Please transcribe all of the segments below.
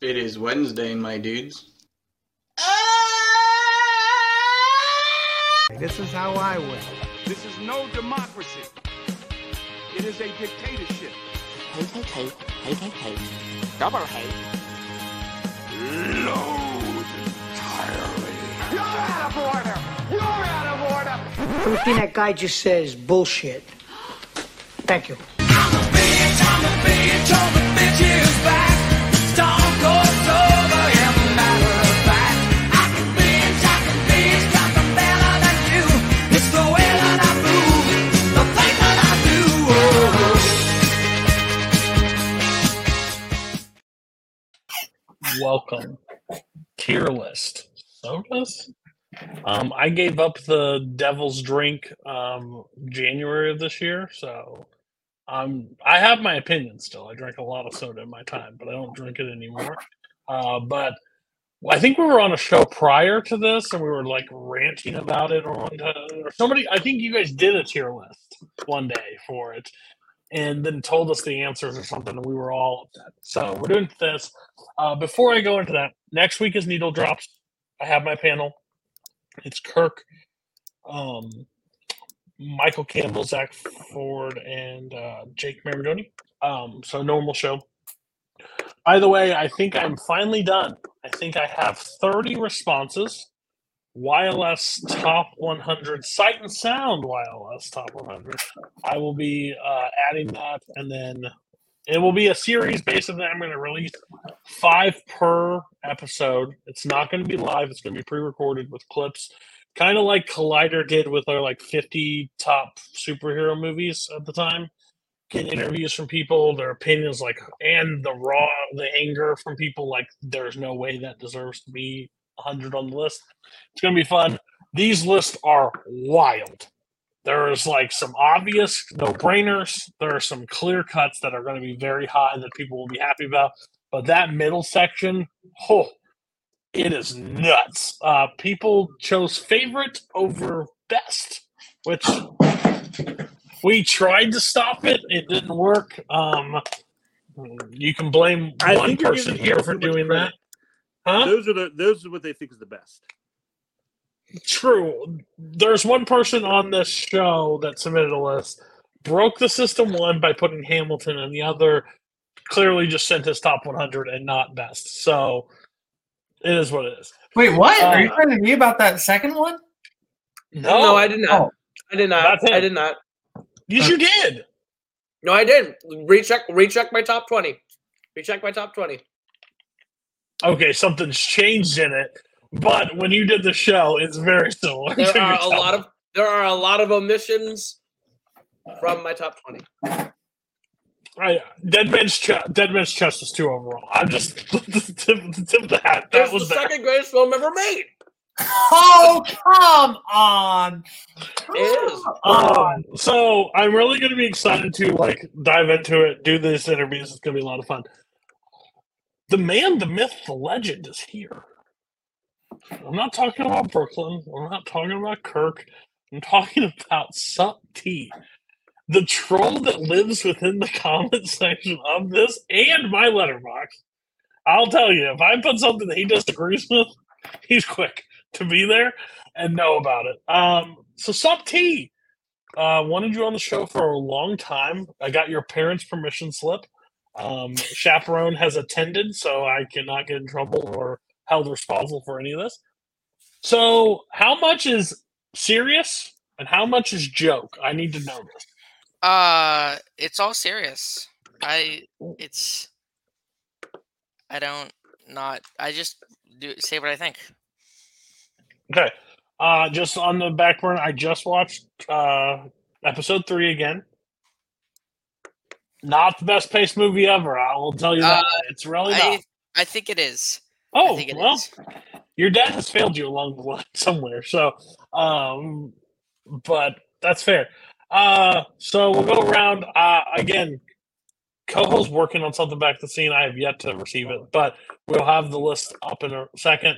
It is Wednesday, my dudes. This is how I win. This is no democracy. It is a dictatorship. Hate. Double hate. Load entirely. You're out of order! You're out of order! Everything that guy just says bullshit. Thank you. I'm a bitch, all the bitches back. Stone cold sober, as a matter of fact. I can bitch, got the better than you. It's the way that I move, the thing that I do. Welcome. Tier list. Sodas? I gave up the Devil's Drink January of this year, so I have my opinion still. I drank a lot of soda in my time, but I don't drink it anymore. But I think we were on a show prior to this, and we were like ranting about it, or somebody. I think you guys did a tier list one day for it, and then told us the answers or something, and we were all upset. So we're doing this. Before I go into that, next week is Needle Drops. I have my panel. It's Kirk, Michael Campbell, Zach Ford, and Jake Maradoni. So normal show. By the way, I think I'm finally done. I think I have 30 responses. YLS Top 100, Sight and Sound YLS Top 100. I will be adding that, and then it will be a series. Basically, I'm going to release 5 per episode. It's not going to be live. It's going to be pre-recorded with clips, kind of like Collider did with our 50 top superhero movies at the time. Get interviews from people, their opinions, and the anger from people. There's no way that deserves to be 100 on the list. It's going to be fun. These lists are wild. There's some obvious no-brainers. There are some clear cuts that are going to be very high that people will be happy about. But that middle section, it is nuts. People chose favorite over best, which we tried to stop it. It didn't work. You can blame one person here for doing that. Huh? Those are what they think is the best. True. There's one person on this show that submitted a list, broke the system one by putting Hamilton, and the other clearly just sent his top 100 and not best. So it is what it is. Wait, what? Are you talking to me about that second one? No, I did not. Oh. I did not. I did not. Yes, you did. No, I didn't. Recheck my top 20. Recheck my top 20. Okay, something's changed in it. But when you did the show, it's very similar. There are a lot of omissions from my top 20. Dead Man's Chest is 2 overall. I'm just the tip of the hat. That was the second greatest film ever made. Oh, come on! It is. So I'm really going to be excited to dive into it, do these interviews. It's going to be a lot of fun. The man, the myth, the legend is here. I'm not talking about Brooklyn. I'm not talking about Kirk. I'm talking about Sup T, the troll that lives within the comment section of this and my letterbox. I'll tell you, if I put something that he disagrees with, he's quick to be there and know about it. So Sup T, wanted you on the show for a long time. I got your parents' permission slip. Chaperone has attended, so I cannot get in trouble or held responsible for any of this. So how much is serious and how much is joke? I need to know this. It's all serious. I just say what I think. Okay. Just on the back burner, I just watched episode 3 again. Not the best paced movie ever. I will tell you that. It's really not. I think it is. Oh, well, your dad has failed you along the line somewhere. So, but that's fair. So we'll go around. Again, Coho's working on something back at the scene. I have yet to receive it, but we'll have the list up in a second.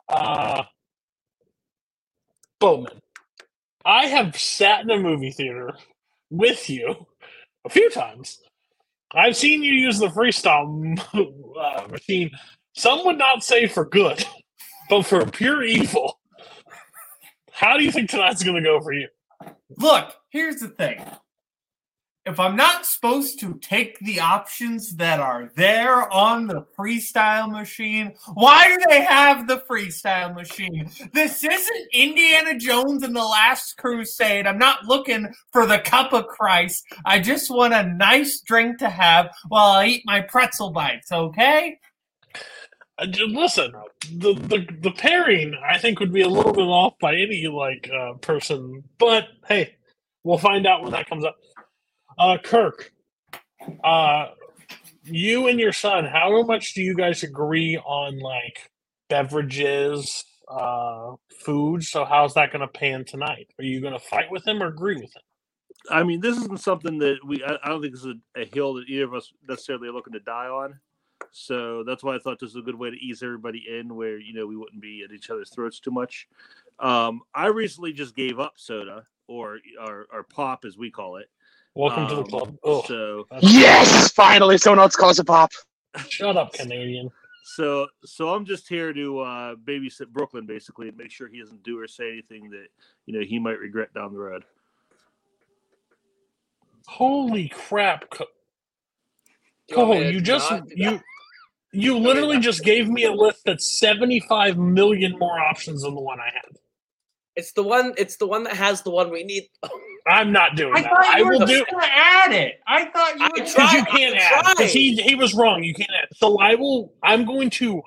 Bowman, I have sat in a movie theater with you a few times. I've seen you use the freestyle machine Some would not say for good, but for pure evil. How do you think tonight's going to go for you? Look, here's the thing. If I'm not supposed to take the options that are there on the freestyle machine, why do they have the freestyle machine? This isn't Indiana Jones and the Last Crusade. I'm not looking for the cup of Christ. I just want a nice drink to have while I eat my pretzel bites, okay? Listen, the pairing I think would be a little bit off by any person, but hey, we'll find out when that comes up. Kirk, you and your son, how much do you guys agree on beverages, food? So how's that going to pan tonight? Are you going to fight with him or agree with him? I mean, this isn't something that I don't think this is a hill that either of us necessarily are looking to die on. So that's why I thought this was a good way to ease everybody in where, we wouldn't be at each other's throats too much. I recently just gave up soda or pop, as we call it. Welcome to the club. Oh, so yes, finally someone else calls it pop. Shut up, Canadian. So I'm just here to babysit Brooklyn, basically, and make sure he doesn't do or say anything that he might regret down the road. Holy crap! Cole, you literally just gave me a list that's 75 million more options than the one I had. It's the one that has the one we need. I'm not doing that. I will do. Add it. I thought you would. Because you can't add. Because he was wrong. You can't add. So I'm going to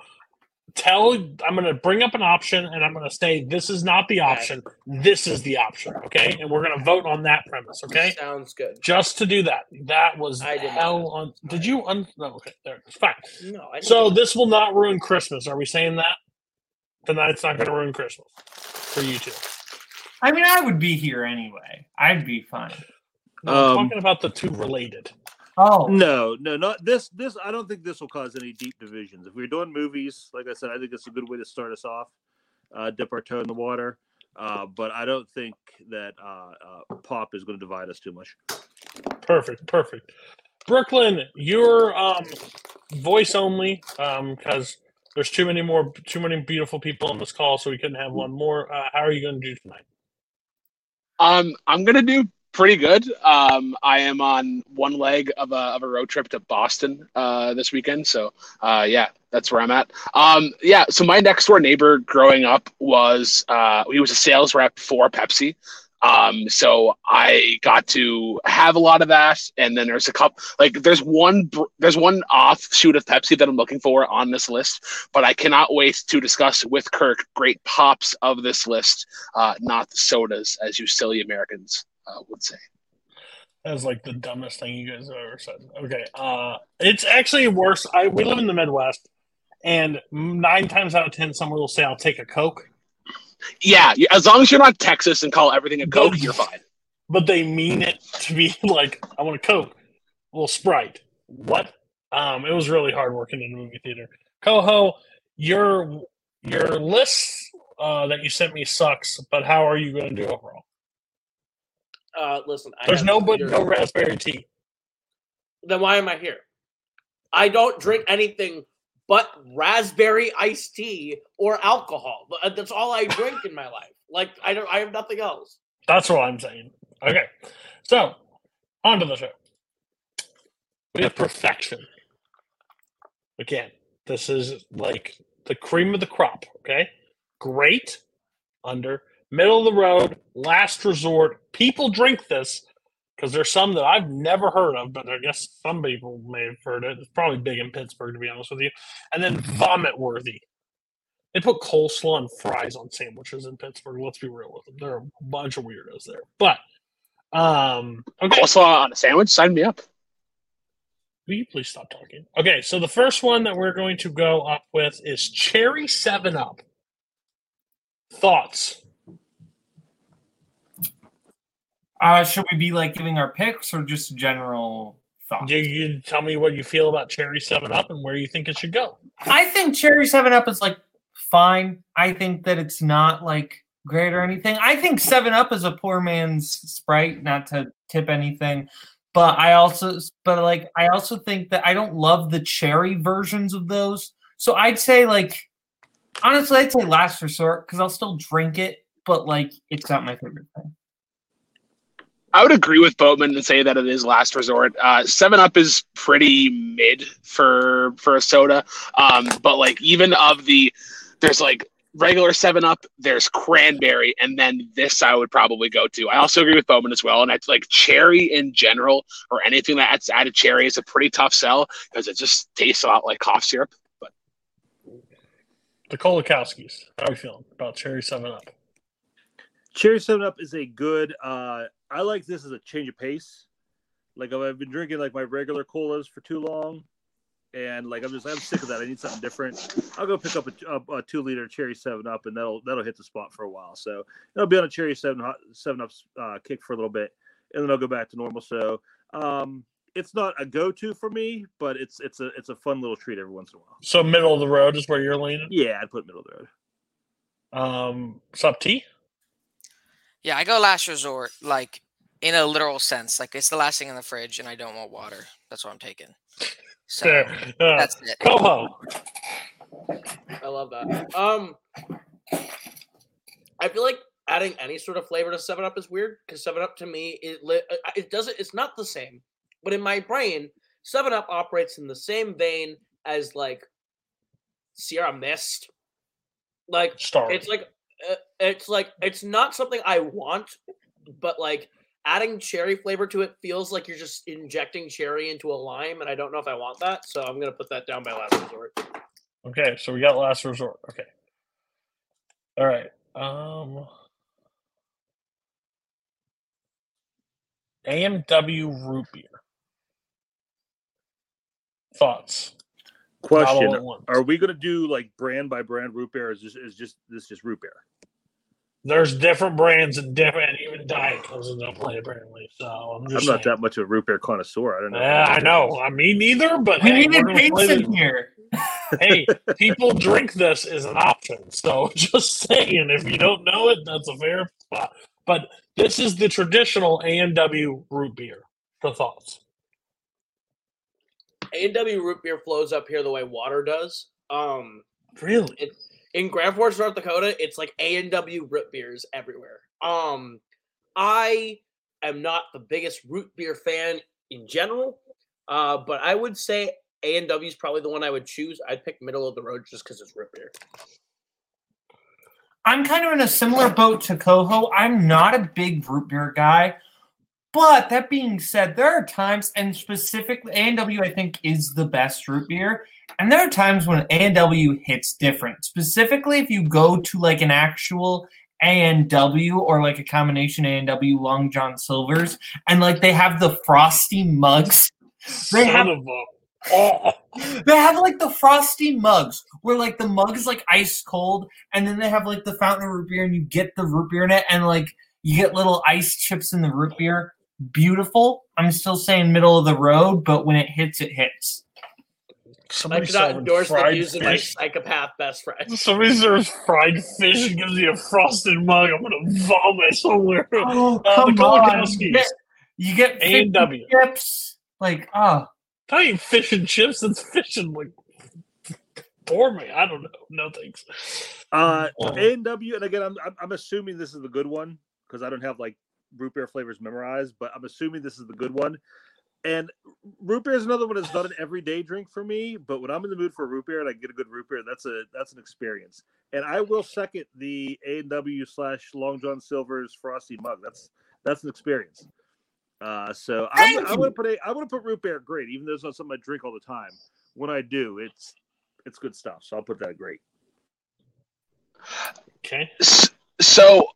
bring up an option and I'm going to say this is not the option. This is the option. Okay, and we're going to vote on that premise. Okay, sounds good. Just to do that. That was hell on. Did you? No. Okay, there. It's fine. No. So this will not ruin Christmas. Are we saying that? Tonight's not going to ruin Christmas for you two. I mean, I would be here anyway. I'd be fine. No, I'm talking about the two related. Oh no, not this. I don't think this will cause any deep divisions. If we're doing movies, like I said, I think it's a good way to start us off. Dip our toe in the water, but I don't think that pop is going to divide us too much. Perfect. Brooklyn, you're voice only because there's too many beautiful people on this call, so we couldn't have one more. How are you going to do tonight? I'm going to do pretty good. I am on one leg of a road trip to Boston this weekend, so yeah, that's where I'm at. So my next door neighbor growing up was he was a sales rep for Pepsi. So I got to have a lot of that, and then there's a couple. There's one offshoot of Pepsi that I'm looking for on this list, but I cannot wait to discuss with Kirk great pops of this list, not the sodas, as you silly Americans would say. That's the dumbest thing you guys have ever said. Okay, it's actually worse. We live in the Midwest, and 9 times out of 10, someone will say, "I'll take a Coke." Yeah, as long as you're not Texas and call everything a Coke, you're fine. But they mean it to be I want a Coke. Well, Sprite. What? It was really hard working in the movie theater. Coho, your list that you sent me sucks, but how are you going to do overall? Listen, there's no raspberry tea. Then why am I here? I don't drink anything but raspberry iced tea or alcohol. That's all I drink in my life. I have nothing else. That's what I'm saying. Okay. So, on to the show. We have perfection. Again, this is the cream of the crop, okay? Great, under, middle of the road, last resort. People drink this because there's some that I've never heard of, but I guess some people may have heard it. It's probably big in Pittsburgh, to be honest with you. And then vomit worthy. They put coleslaw and fries on sandwiches in Pittsburgh. Let's be real with them. There are a bunch of weirdos there. But, okay. Coleslaw on a sandwich? Sign me up. Will you please stop talking? Okay, so the first one that we're going to go up with is Cherry 7-Up. Thoughts? Should we be giving our picks or just general thoughts? You tell me what you feel about Cherry 7-Up and where you think it should go. I think Cherry 7-Up is fine. I think that it's not great or anything. I think 7-Up is a poor man's Sprite, not to tip anything. But I also think that I don't love the cherry versions of those. So I'd say, like, honestly, I'd say last resort because I'll still drink it, but, like, it's not my favorite thing. I would agree with Boatman and say that it is last resort. 7-Up is pretty mid for a soda, but like even of there's like regular 7-Up, there's cranberry, and then this I would probably go to. I also agree with Bowman as well, and it's like cherry in general or anything that's added cherry is a pretty tough sell because it just tastes a lot like cough syrup. But the Kolakowskis, how are you feeling about cherry 7-Up? Cherry 7-Up is a good. I like this as a change of pace. Like I've been drinking like my regular colas for too long, and like I'm sick of that. I need something different. I'll go pick up a 2-liter cherry 7-Up, and that'll hit the spot for a while. So it'll be on a cherry 7-Up's kick for a little bit, and then I'll go back to normal. So it's not a go-to for me, but it's a fun little treat every once in a while. So middle of the road is where you're leaning? Yeah, I'd put middle of the road. Sup T? Yeah, I go last resort, like in a literal sense. Like it's the last thing in the fridge, and I don't want water. That's what I'm taking. So that's it. Coho. I love that. I feel like adding any sort of flavor to 7-Up is weird because 7-Up to me it doesn't. It's not the same. But in my brain, 7-Up operates in the same vein as like Sierra Mist. Like it's like it's not something I want, but like adding cherry flavor to it feels like you're just injecting cherry into a lime, and I don't know if I want that, so I'm gonna put that down by last resort. Okay, so we got last resort. Okay. All right. AMW root beer. Thoughts? Question: are we going to do like brand by brand root beer, or is this just root beer? There's different brands and even Diet comes into play apparently. So I'm not that much of a root beer connoisseur. I don't know. I know. I mean, neither. But we hey, needed Pace in here. Hey, people drink this as an option. So just saying, if you don't know it, that's a fair spot. But this is the traditional A&W root beer. For thoughts. A&W root beer flows up here the way water does. Really? In Grand Forks, North Dakota, it's like A&W root beers everywhere. I am not the biggest root beer fan in general, but I would say A&W is probably the one I would choose. I'd pick middle of the road just because it's root beer. I'm kind of in a similar boat to Coho. I'm not a big root beer guy. But that being said, there are times, and specifically A&W I think is the best root beer, and there are times when A&W hits different. Specifically, if you go to like an actual A&W or like a combination A&W Long John Silver's, and like they have the frosty mugs. They have like the frosty mugs where like the mug is like ice cold, and then they have like the fountain of root beer, and you get the root beer in it, and like you get little ice chips in the root beer. Beautiful. I'm still saying middle of the road, but when it hits, it hits. I cannot endorse the views of my psychopath best friend. Somebody serves fried fish and gives you a frosted mug. I'm gonna vomit somewhere. Oh, come on! You get A&W chips. Like, I ain't fish and chips. It's fish and like for me. I don't know. No thanks. A&W, and again, I'm assuming this is the good one because I don't have like root beer flavors memorized, but I'm assuming this is the good one. And root beer is another one that's not an everyday drink for me, but when I'm in the mood for a root beer and I get a good root beer, that's an experience. And I will second the A&W / Long John Silver's frosty mug. That's an experience. So I'm gonna put root beer at great, even though it's not something I drink all the time. When I do, it's good stuff. So I'll put that at great. Okay. So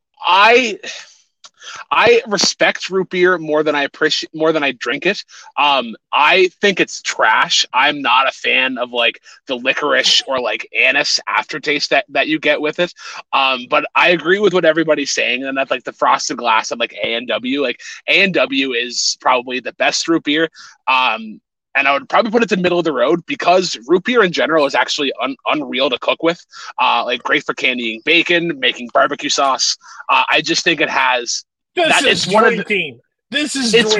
I respect root beer more than I drink it. I think it's trash. I'm not a fan of like the licorice or like anise aftertaste that you get with it. But I agree with what everybody's saying, and that's like the frosted glass of like A&W. Like A&W is probably the best root beer. And I would probably put it in the middle of the road because root beer in general is actually unreal to cook with. Like great for candying bacon, making barbecue sauce. I just think it has. This is drinking.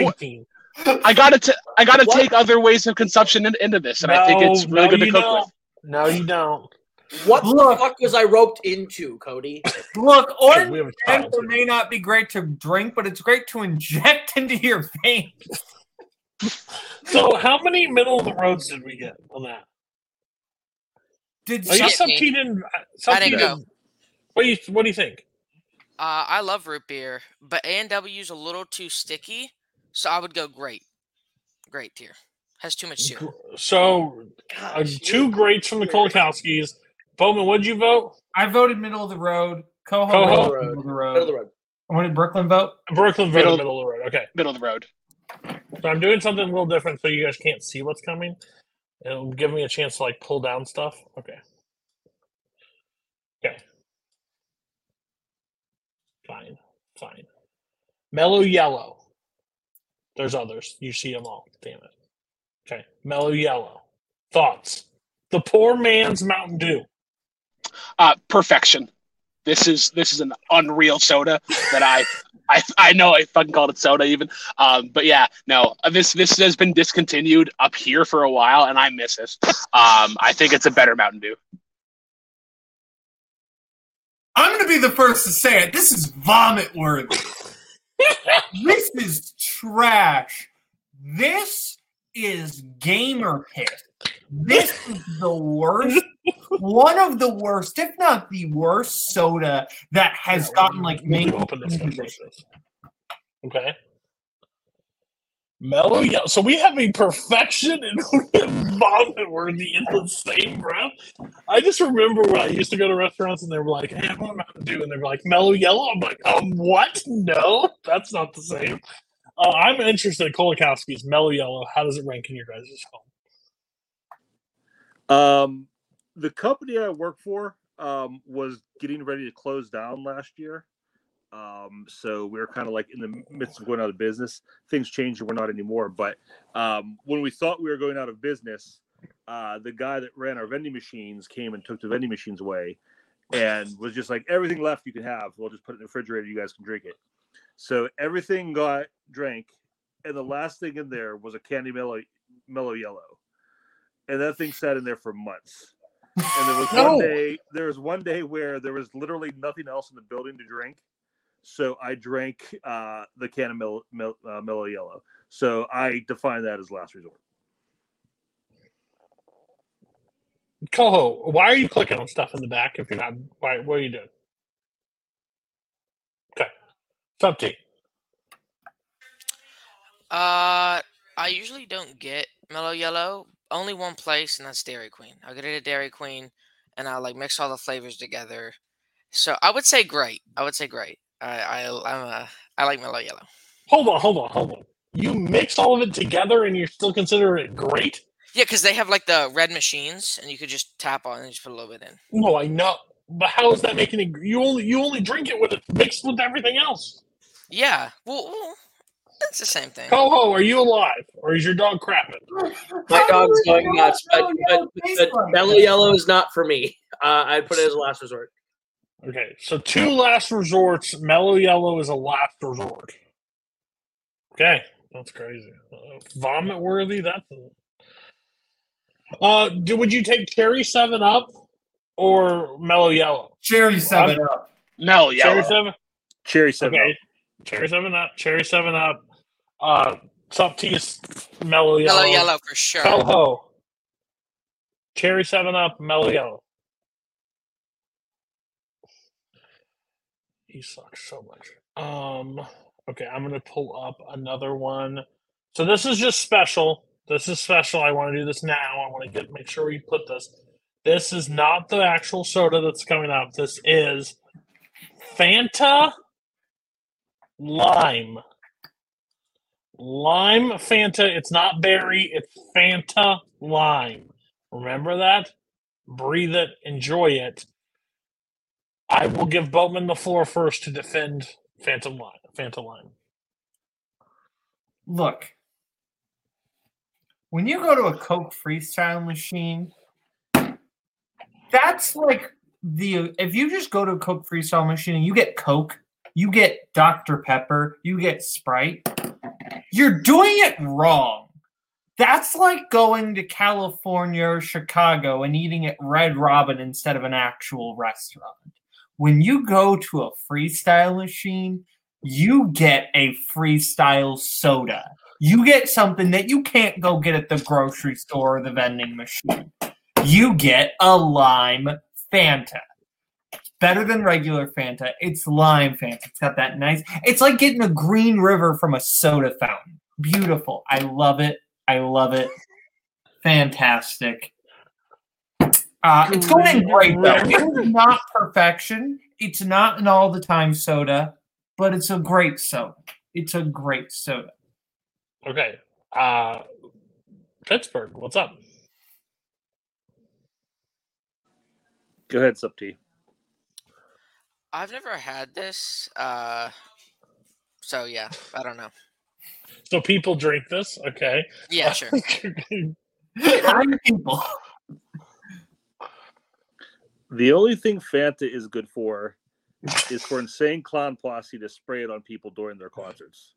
I gotta take other ways of consumption into this, and I think it's really good to cook with. No, you don't. What Look. the fuck was I roped into, Cody? Look, we orange have a child Fanta here. may not be great to drink, but it's great to inject into your veins. So, how many middle of the roads did we get on that? Did I guess some- some T didn't. I Some T didn't go. didn't. What do you think? I love root beer, but A&W is a little too sticky, so I would go great. Great tier. Has too much syrup. So, Gosh, two greats from the Kolakowskis. Bowman, what'd you vote? I voted middle of the road. Coho Coho? voted Middle middle of the Middle of the road. road. What did Brooklyn vote? Brooklyn voted middle of the road. Okay. Middle of the road. So I'm doing something a little different so you guys can't see what's coming. It'll give me a chance to like pull down stuff. Okay. Okay. Fine. Mellow yellow. There's others. You see them all. Damn it. Okay. Mellow yellow. Thoughts? The poor man's Mountain Dew. Perfection. This is an unreal soda that I know I fucking called it soda even. But yeah, no, this has been discontinued up here for a while, and I miss it. I think it's a better Mountain Dew. I'm going to be the first to say it. This is vomit worthy. This is trash. This is gamer piss. This is the worst, one of the worst, if not the worst soda that has gotten like made. Open this one first. Okay. Mellow yellow. So we have a perfection and vomit worthy in the same breath. I just remember when I used to go to restaurants and they were like, "Hey, I want Mountain Dew," and they were like, "Mellow yellow." I'm like, what? No, that's not the same. I'm interested in Kolakowski's Mellow Yellow. How does it rank in your guys' home? The company I work for was getting ready to close down last year. So we were kind of like in the midst of going out of business. Things changed and we're not anymore. But when we thought we were going out of business, the guy that ran our vending machines came and took the vending machines away and was just like, everything left you can have. We'll just put it in the refrigerator. You guys can drink it. So everything got drank. And the last thing in there was a candy mellow yellow. And that thing sat in there for months. And there was one day where there was literally nothing else in the building to drink. So I drank the can of mellow yellow. So I define that as last resort. Coho, why are you clicking on stuff in the back if you're not? Why? What are you doing? Okay, it's up to you. I usually don't get Mellow Yellow. Only one place, and that's Dairy Queen. I'll get it at Dairy Queen, and I'll like mix all the flavors together. So I would say great. I like Mellow Yellow. Hold on. You mix all of it together, and you still consider it great? Yeah, because they have like the red machines, and you could just tap on it and just put a little bit in. No, I know, but how is that making it? You only drink it with it mixed with everything else. Yeah, well, it's the same thing. Coho, are you alive, or is your dog crapping? My dog's going nuts, but Mellow Yellow is not for me. I'd put it as a last resort. Okay, so two last resorts. Mellow Yellow is a last resort. Okay, that's crazy. Vomit worthy. That's. Would you take Cherry 7-Up or Mellow Yellow? Cherry 7-Up. Mellow Yellow. Cherry 7. Cherry 7-Up. Okay, Cherry 7-Up. Cherry 7-Up. Softies, Mellow Yellow. Mellow Yellow for sure. Coho. Cherry 7-Up, Mellow Yellow. He sucks so much. Okay, I'm gonna pull up another one. So this is just special. This is special. I want to do this now. I want to make sure we put this. This is not the actual soda that's coming up. This is Fanta Lime. Lime Fanta. It's not berry. It's Fanta Lime. Remember that? Breathe it. Enjoy it. I will give Boatman the floor first to defend Fanta Lime. Look, when you go to a Coke Freestyle machine, that's like if you just go to a Coke Freestyle machine and you get Coke, you get Dr. Pepper, you get Sprite, you're doing it wrong. That's like going to California or Chicago and eating at Red Robin instead of an actual restaurant. When you go to a freestyle machine, you get a freestyle soda. You get something that you can't go get at the grocery store or the vending machine. You get a lime Fanta. It's better than regular Fanta. It's lime Fanta. It's got that nice... It's like getting a Green River from a soda fountain. Beautiful. I love it. I love it. Fantastic. It's going in great, though. It's not perfection. It's not an all-the-time soda, but it's a great soda. It's a great soda. Okay. Pittsburgh, what's up? Go ahead, Sup T. I've never had this, so yeah, I don't know. So people drink this, okay? Yeah, sure. People. The only thing Fanta is good for is for Insane Clown Posse to spray it on people during their concerts.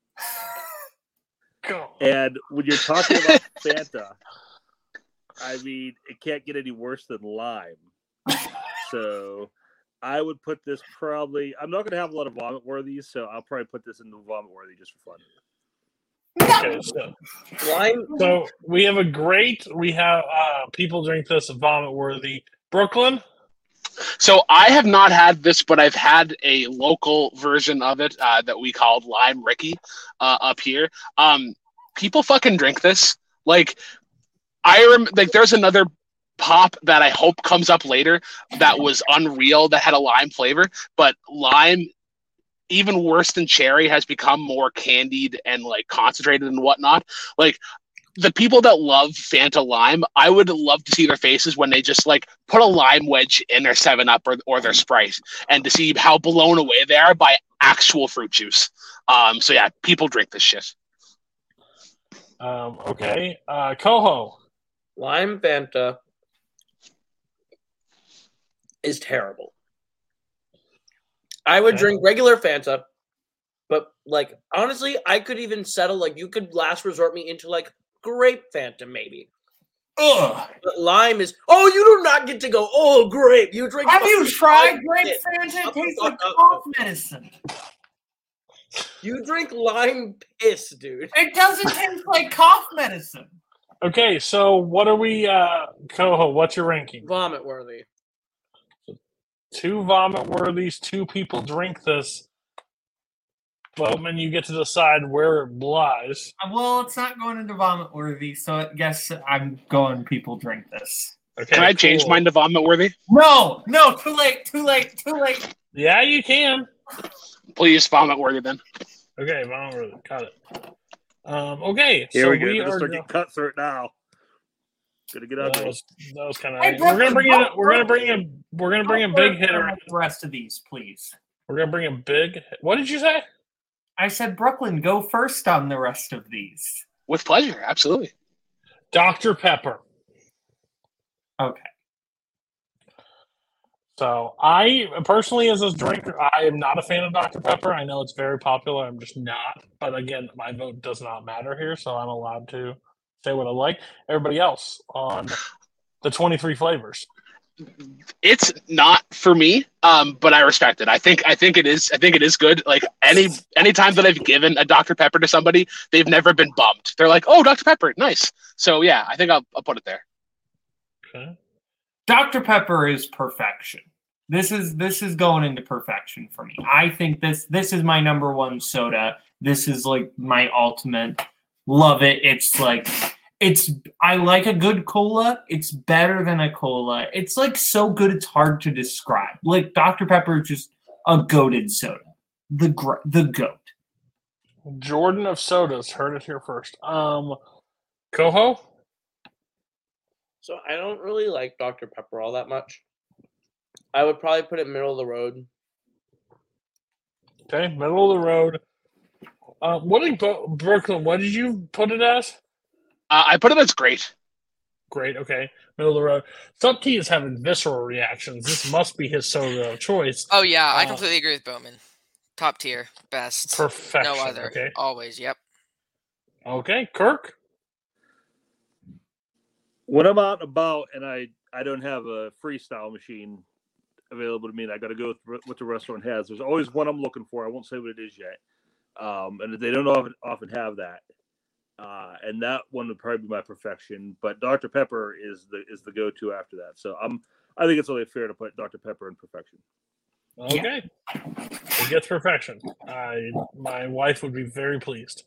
And when you're talking about Fanta, I mean, it can't get any worse than lime. So I would put this probably... I'm not going to have a lot of vomit worthies, so I'll probably put this into vomit worthy just for fun. Okay, so we have people drink this vomit worthy. Brooklyn? So I have not had this, but I've had a local version of it that we called Lime Ricky up here. People fucking drink this. Like, there's another pop that I hope comes up later that was unreal that had a lime flavor, but lime, even worse than cherry, has become more candied and like concentrated and whatnot. Like, the people that love Fanta Lime, I would love to see their faces when they just like put a lime wedge in their 7-Up or their Sprite, and to see how blown away they are by actual fruit juice. So yeah, people drink this shit. Okay. Coho. Lime Fanta is terrible. I would drink regular Fanta, but like honestly, I could even settle, like, you could last resort me into like grape Fanta maybe. Ugh. But lime is... Oh, you do not get to go, oh, grape. You drink... Have you tried grape Fanta? It tastes like cough medicine. You drink lime piss, dude. It doesn't taste like cough medicine. Okay, so what are we... Coho, what's your ranking? Vomit worthy. 2 vomit worthies, 2 people drink this. Bowman, you get to decide where it lies. Well, it's not going into vomit worthy, so I guess I'm going people drink this. Okay, Can I change mine to vomit worthy? No, too late. Yeah, you can. Please, vomit worthy then. Okay, vomit worthy. Got it. Okay, Here so we go. we We're are starting to cut through it now. Gonna get out that there. was kind of. Hey, We're gonna bring Brooklyn, in. We're gonna bring a big hitter. The rest of these, please. We're gonna bring a big. What did you say? I said, Brooklyn, go first on the rest of these. With pleasure, absolutely. Dr. Pepper. Okay. So I personally, as a drinker, I am not a fan of Dr. Pepper. I know it's very popular. I'm just not. But again, my vote does not matter here, so I'm allowed to say what I like. Everybody else on the 23 flavors. It's not for me, but I respect it. I think it is. I think it is good. Like any time that I've given a Dr. Pepper to somebody, they've never been bummed. They're like, "Oh, Dr. Pepper, nice." So yeah, I think I'll put it there. Okay. Dr. Pepper is perfection. This is going into perfection for me. I think this is my number one soda. This is like my ultimate. Love it. I like a good cola. It's better than a cola. It's like so good it's hard to describe. Like Dr. Pepper is just a goated soda. The goat. Jordan of sodas heard it here first. Coho? So I don't really like Dr. Pepper all that much. I would probably put it middle of the road. Okay, middle of the road. Brooklyn, what did you put it as? I put it as great. Great, okay. Middle of the road. Sub T is having visceral reactions. This must be his soda of choice. Oh, yeah, I completely agree with Bowman. Top tier, best. Perfection. No other. Okay. Always, yep. Okay, Kirk? When I'm out and about and I don't have a freestyle machine available to me, and I got to go with what the restaurant has. There's always one I'm looking for. I won't say what it is yet, and they don't often have that. And that one would probably be my perfection. But Dr. Pepper is the go-to after that. So I think it's only fair to put Dr. Pepper in perfection. Okay. It gets perfection. My wife would be very pleased.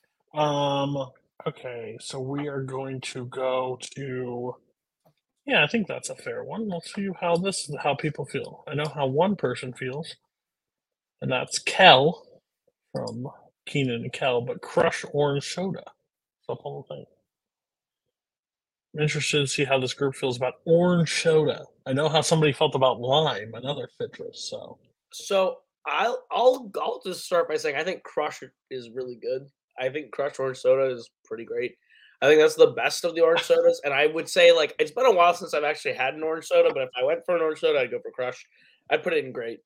Okay, so we are going to go to. Yeah, I think that's a fair one. Let's see how people feel. I know how one person feels, and that's Kel from Keenan and Kel, but Crush Orange Soda. It's up on the thing. I'm interested to see how this group feels about orange soda. I know how somebody felt about lime, another citrus. So I'll just start by saying I think Crush is really good. I think Crush Orange Soda is pretty great. I think that's the best of the orange sodas, and I would say like it's been a while since I've actually had an orange soda, but if I went for an orange soda, I'd go for Crush. I'd put it in great.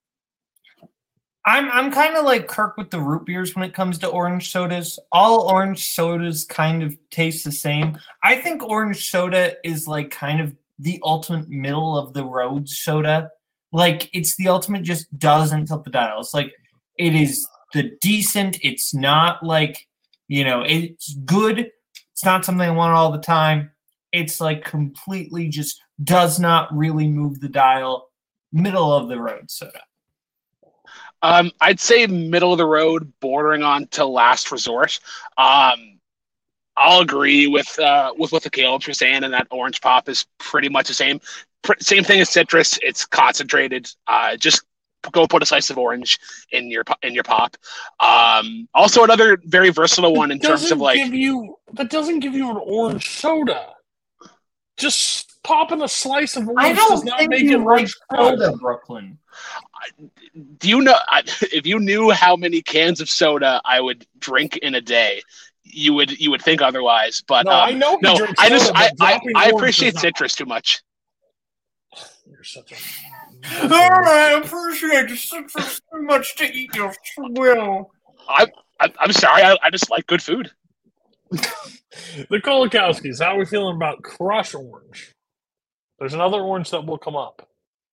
I'm kind of like Kirk with the root beers when it comes to orange sodas. All orange sodas kind of taste the same. I think orange soda is like kind of the ultimate middle of the road soda. Like it's the ultimate just doesn't tilt the dial. It's like it is the decent. It's not like, it's good. It's not something I want all the time. It's like completely just does not really move the dial. Middle of the road soda. I'd say middle of the road, bordering on to last resort. I'll agree with what the Caleb's were saying, and that orange pop is pretty much the same. Same thing as citrus. It's concentrated. Just go put a slice of orange in your pop. Also, another very versatile one in terms of like that doesn't give you an orange soda. Just popping a slice of orange I don't does not think make you it like orange soda, Brooklyn. Do you know if you knew how many cans of soda I would drink in a day, you would think otherwise. But No, I know. No, Soda, I appreciate citrus too much. You're such a. I appreciate the citrus too much to eat your swill. I'm sorry. I just like good food. The Kolakowskis, how are we feeling about Crush Orange? There's another orange that will come up.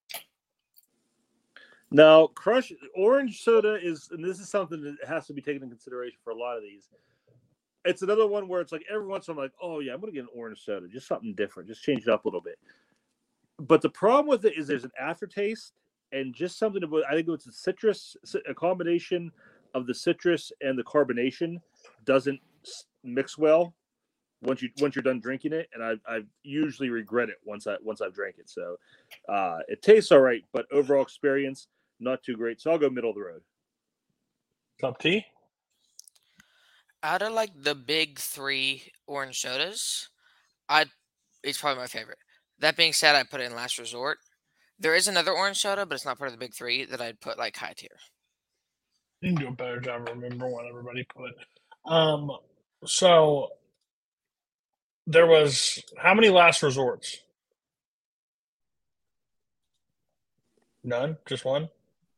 Now, Crush Orange Soda is, and this is something that has to be taken into consideration for a lot of these. It's another one where it's like every once in a while, I'm like, oh yeah, I'm going to get an orange soda, just something different, just change it up a little bit. But the problem with it is there's an aftertaste and just something about, I think it's a citrus, a combination of the citrus and the carbonation doesn't mix well once you're done drinking it, and I usually regret it once I've drank it. So it tastes all right, but overall experience not too great. So I'll go middle of the road. Top T. Out of like the big three orange sodas, it's probably my favorite. That being said, I put it in last resort. There is another orange soda, but it's not part of the big three that I'd put like high tier. You can do a better job of remembering what everybody put. So there was how many last resorts? None? Just one?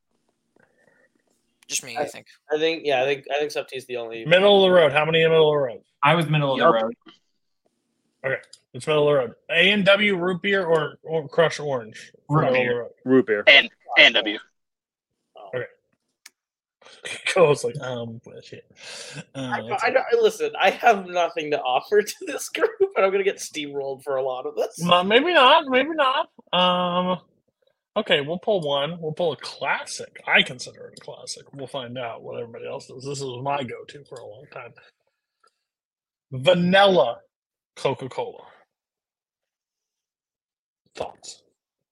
Just me, I think. I think Septi is the only Middle of the road. How many in middle of the road? I was middle of the road. Okay, it's middle of the road. A&W root beer or Crush Orange? Root beer. And W. Okay. I was like, shit. Listen, I have nothing to offer to this group, and I'm going to get steamrolled for a lot of this. Maybe not. Okay, we'll pull one. We'll pull a classic. I consider it a classic. We'll find out what everybody else does. This is my go-to for a long time. Vanilla Coca-Cola. Thoughts?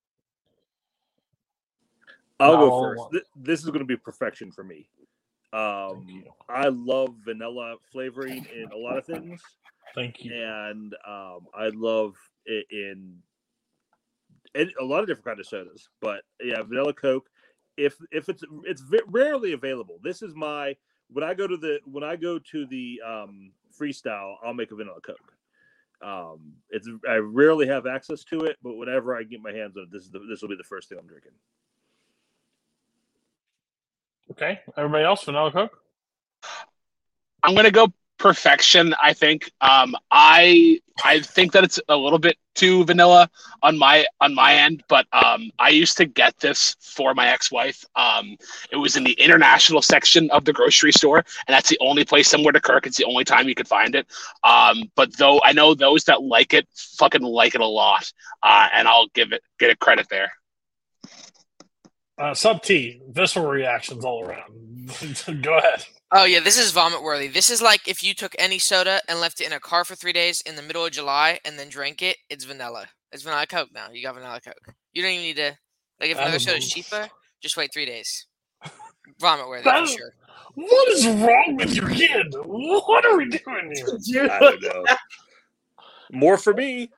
I'll go first. This is going to be perfection for me. I love vanilla flavoring in a lot of things. Thank you. And I love it in a lot of different kinds of sodas. But yeah, vanilla Coke. If it's rarely available. This is my when I go to the freestyle, I'll make a vanilla Coke. I rarely have access to it, but whenever I get my hands on it, this will be the first thing I'm drinking. Okay, everybody else, vanilla Coke? I'm going to go perfection. I think. I think that it's a little bit too vanilla on my end, but I used to get this for my ex-wife. It was in the international section of the grocery store, and that's the only place similar to Kirk. It's the only time you could find it. But though I know those that like it fucking like it a lot, and I'll get it credit there. Sub T, visceral reactions all around. Go ahead. Oh yeah, this is vomit worthy. This is like if you took any soda and left it in a car for 3 days in the middle of July and then drank it. It's vanilla. It's vanilla Coke now. You got vanilla Coke. You don't even need to if another soda is cheaper, just wait 3 days. Vomit worthy for sure. What is wrong with your kid? What are we doing here? I don't know. More for me.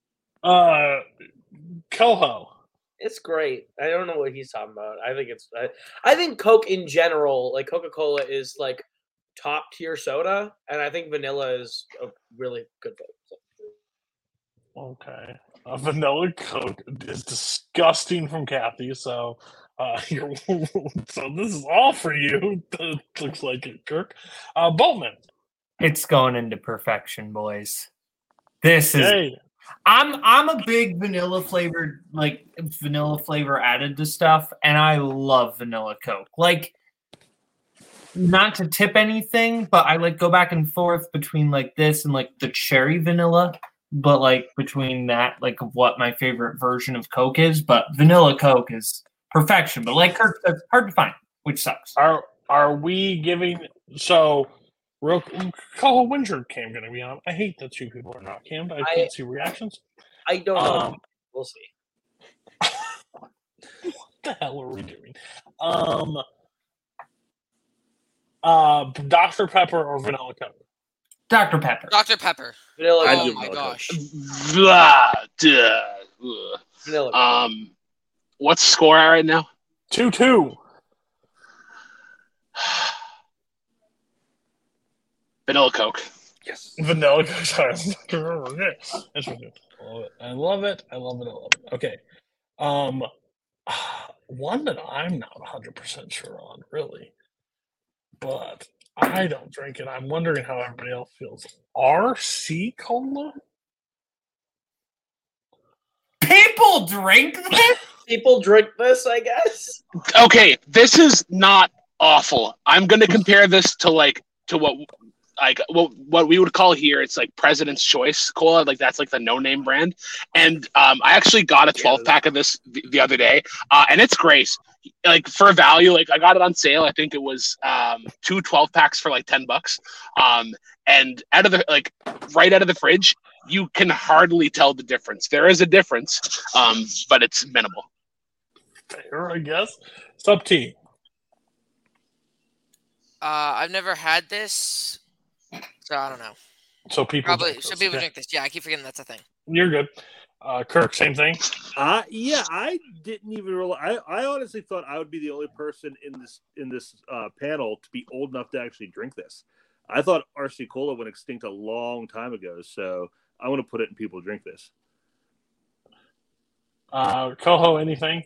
Coho. It's great. I don't know what he's talking about. I think I think Coke in general, like Coca-Cola, is like top tier soda, and I think vanilla is a really good Coke. Okay. Vanilla Coke is disgusting from Kathy, so so this is all for you. It looks like it, Kirk. Bowman. It's going into perfection, boys. This is. Hey. I'm a big vanilla flavor added to stuff, and I love vanilla Coke. Like, not to tip anything, but I like go back and forth between like this and like the cherry vanilla. But like between that, like of what my favorite version of Coke is. But vanilla Coke is perfection. But like Kirk said, hard to find, which sucks. Are we giving so? Real Coho, when's your cam going to be on? I hate that two people are not cammed. I can't see reactions. I don't know. We'll see. What the hell are we doing? Dr. Pepper or vanilla Coke? Dr. Pepper. Dr. Pepper. Vanilla. Oh my gosh. Vanilla. What's the score at right now? 2-2. Vanilla Coke. Yes. Vanilla Coke. Sorry. I love it. I love it. Okay. One that I'm not 100% sure on, really. But I don't drink it. I'm wondering how everybody else feels. RC Cola? People drink this? People drink this, I guess. Okay, this is not awful. I'm going to compare this to what we would call here, it's like President's Choice Cola, like that's like the no-name brand. And I actually got a 12-pack of this the other day, and it's great. Like for value, like I got it on sale. I think it was 2 12-packs for like $10. And out of the right out of the fridge, you can hardly tell the difference. There is a difference, but it's minimal. Fair, I guess. Sub T. I've never had this. So I don't know. So people drink this. Yeah, I keep forgetting that's a thing. You're good. Kirk, same thing. Yeah, I didn't even realize. I honestly thought I would be the only person in this panel to be old enough to actually drink this. I thought RC Cola went extinct a long time ago, so I want to put it in people drink this. Coho, anything?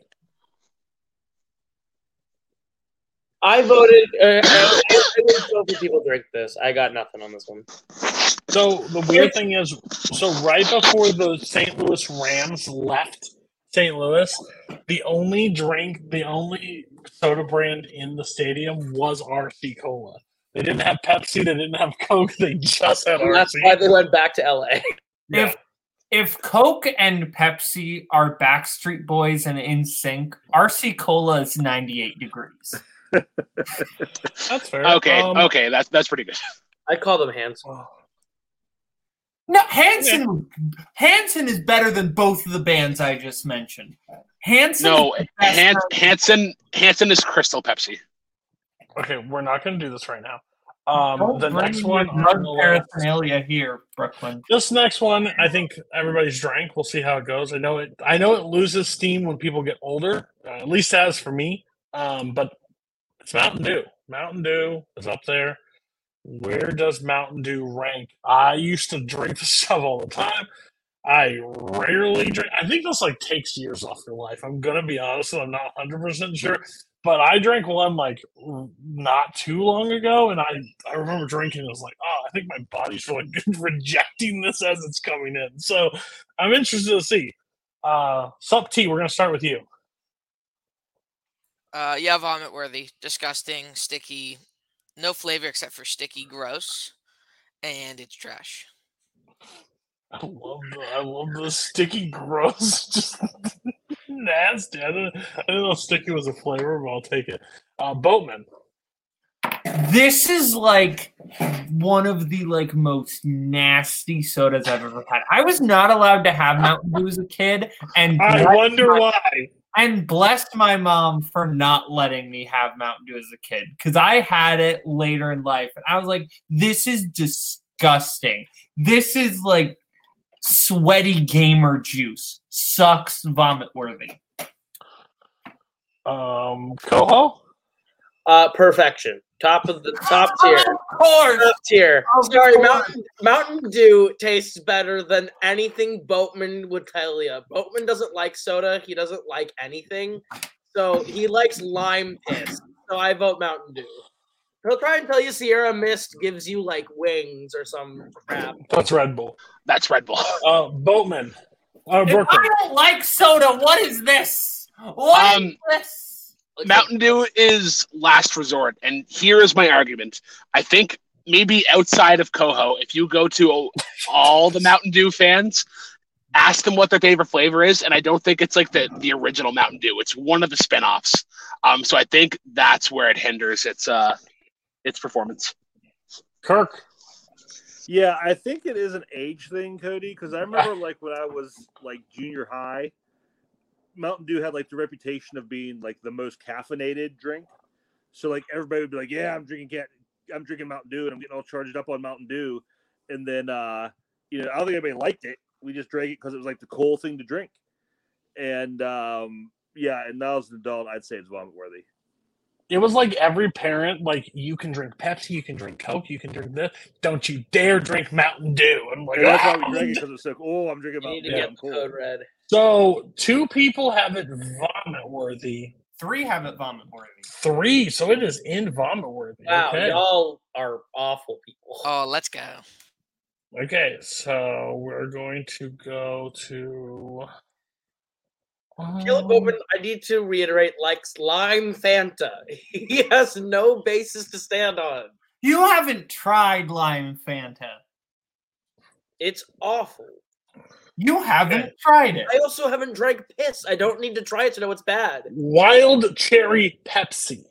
I voted. I would vote for people drink this. I got nothing on this one. So the weird thing is, right before the St. Louis Rams left St. Louis, the only soda brand in the stadium was RC Cola. They didn't have Pepsi. They didn't have Coke. They just had RC. That's why they went back to LA. Yeah. If Coke and Pepsi are Backstreet Boys and NSYNC, RC Cola is 98 degrees. That's fair. Okay, that's pretty good. I call them Hanson. No, Hanson is better than both of the bands I just mentioned. Hanson is Crystal Pepsi. Okay, we're not going to do this right now. The next one, paraphernalia here, Brooklyn. This next one, I think everybody's drank. We'll see how it goes. I know it loses steam when people get older. At least as for me. But it's Mountain Dew. Mountain Dew is up there. Where does Mountain Dew rank? I used to drink the stuff all the time. I rarely drink. I think this like takes years off your life. I'm gonna be honest, and I'm not 100% sure. But I drank one like not too long ago, and I remember drinking. And I was like, oh, I think my body's really rejecting this as it's coming in. So I'm interested to see. Sup T, we're gonna start with you. Yeah, vomit worthy, disgusting, sticky, no flavor except for sticky, gross, and it's trash. I love the sticky, gross, just nasty. I didn't know sticky was a flavor, but I'll take it. Boatman. This is like one of the like most nasty sodas I've ever had. I was not allowed to have Mountain Dew as a kid, and I wonder why. And blessed my mom for not letting me have Mountain Dew as a kid, because I had it later in life, and I was like, "This is disgusting. This is like sweaty gamer juice. Sucks. Vomit worthy." Coho. Perfection. Top tier. Of course. Top tier. Of Sorry, course. Mountain Dew tastes better than anything Boatman would tell you. Boatman doesn't like soda. He doesn't like anything. So he likes lime piss. So I vote Mountain Dew. He'll try and tell you Sierra Mist gives you like wings or some crap. That's Red Bull. That's Red Bull. Boatman. If Brooklyn. I don't like soda, what is this? What is this? Mountain Dew is last resort, and here is my argument. I think maybe outside of Coho, if you go to all the Mountain Dew fans, ask them what their favorite flavor is, and I don't think it's like the original Mountain Dew. It's one of the spinoffs. So I think that's where it hinders its performance. Kirk. Yeah, I think it is an age thing, Cody, because I remember like when I was like junior high, Mountain Dew had like the reputation of being like the most caffeinated drink. So like everybody would be like, "Yeah, I'm drinking Mountain Dew, and I'm getting all charged up on Mountain Dew." And then I don't think anybody liked it. We just drank it because it was like the cool thing to drink. And yeah, and now as an adult, I'd say it's vomit worthy. It was like every parent, like, you can drink Pepsi, you can drink Coke, you can drink this. Don't you dare drink Mountain Dew. I'm like, and that's why we drank it, because it's like, oh, I'm drinking You Mountain need Dew. to I'm get cool. Code Red. So 2 people have it vomit worthy. 3 have it vomit worthy. 3, so it is in vomit worthy. Wow, Okay. y'all are awful people. Oh, let's go. Okay, so we're going to go to. Caleb Bowman, I need to reiterate, likes lime Fanta. He has no basis to stand on. You haven't tried lime Fanta. It's awful. You haven't tried it. I also haven't drank piss. I don't need to try it to know it's bad. Wild cherry Pepsi.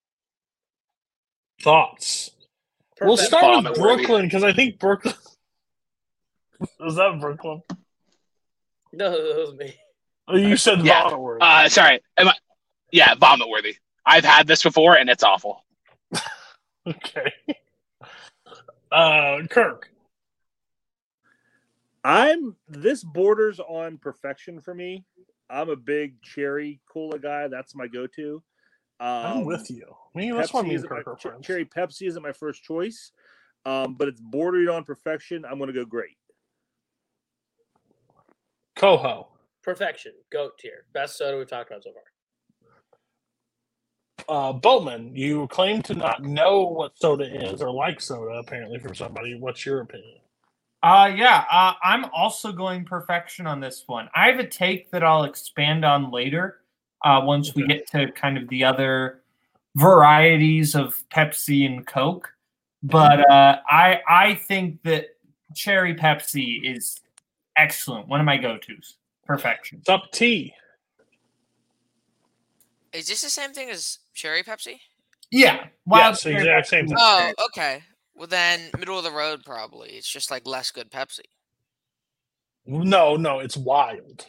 Thoughts? We'll Perfect. start with Vomit worthy. Brooklyn, because I think Brooklyn. Was that Brooklyn? No, that was me. Oh, you said Yeah. vomit worthy. Sorry. Yeah, vomit worthy. I've had this before, and it's awful. Okay. Kirk. This borders on perfection for me. I'm a big cherry cola guy. That's my go-to. I'm with you. That's why me and Kirk are friends. Cherry Pepsi isn't my first choice, but it's bordering on perfection. I'm going to go great. Coho. Perfection. Goat tier. Best soda we've talked about so far. Boatman, you claim to not know what soda is or like soda, apparently, from somebody. What's your opinion? I'm also going perfection on this one. I have a take that I'll expand on later once we get to kind of the other varieties of Pepsi and Coke. But I think that cherry Pepsi is excellent. One of my go-tos. Perfection. Sup T. Is this the same thing as cherry Pepsi? Yeah. Yes, the exact same thing. Oh, okay. Well, then middle of the road probably. It's just like less good Pepsi. No, it's wild.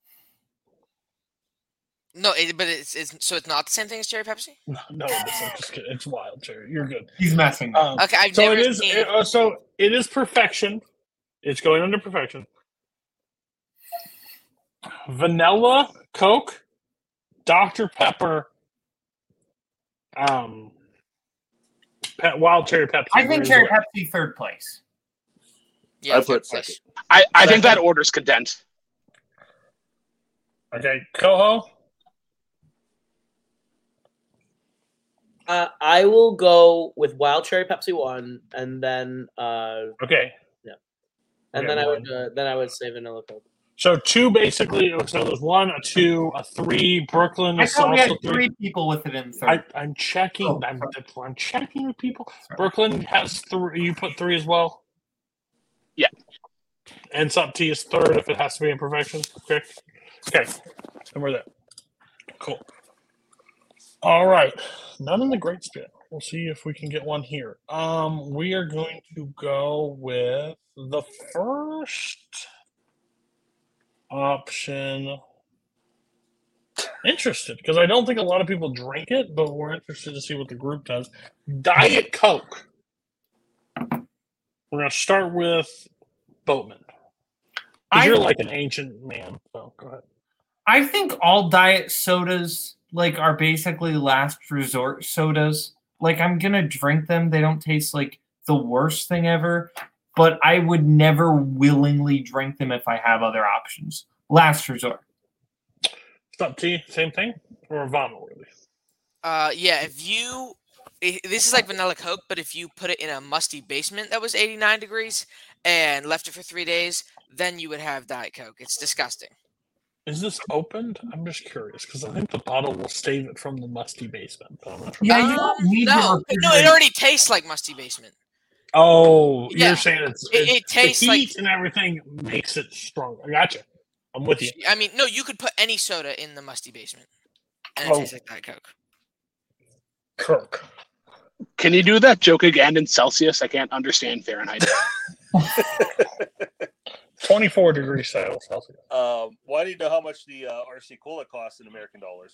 No, but so it's not the same thing as cherry Pepsi. No, it isn't. I'm just kidding. It's wild cherry. You're good. He's messing. Okay, I've so never it is. seen. So it is perfection. It's going under perfection. Vanilla Coke, Dr. Pepper, wild cherry Pepsi. I think cherry Pepsi third place. Yeah, I put third second. place. I think that order's condensed. Okay, Coho. I will go with Wild Cherry Pepsi 1, and then Okay. and Okay, then I would say Vanilla Coke. So 2 basically. So there's 1, a 2, a 3. Brooklyn I is thought we also had 3 people with it in third. I'm checking. Oh, I'm checking with people. Brooklyn has 3. You put 3 as well. Yeah. And Sub T is third if it has to be in perfection. Okay. And we're there. Cool. All right. None in the great spin. We'll see if we can get one here. We are going to go with the first option. Interested, because I don't think a lot of people drink it, but we're interested to see what the group does. Diet Coke. We're going to start with Boatman. You're like an ancient man, so go ahead. I think all diet sodas are basically last resort sodas. I'm gonna drink them. They don't taste like the worst thing ever, but I would never willingly drink them if I have other options. Last resort. Stop tea, same thing, or vomit worthy? Yeah. This is like Vanilla Coke, but if you put it in a musty basement that was 89 degrees and left it for 3 days, then you would have Diet Coke. It's disgusting. Is this opened? I'm just curious because I think the bottle will save it from the musty basement. But I'm not sure. Yeah, you don't need no, it already tastes like musty basement. Oh, Yeah. you're saying It tastes the like heat and everything makes it stronger. I gotcha. I'm with you. I mean, no, you could put any soda in the musty basement, and it tastes like Diet Coke. Kirk. Can you do that joke again in Celsius? I can't understand Fahrenheit. 24 degrees Celsius. Why do you know how much the RC Cola costs in American dollars?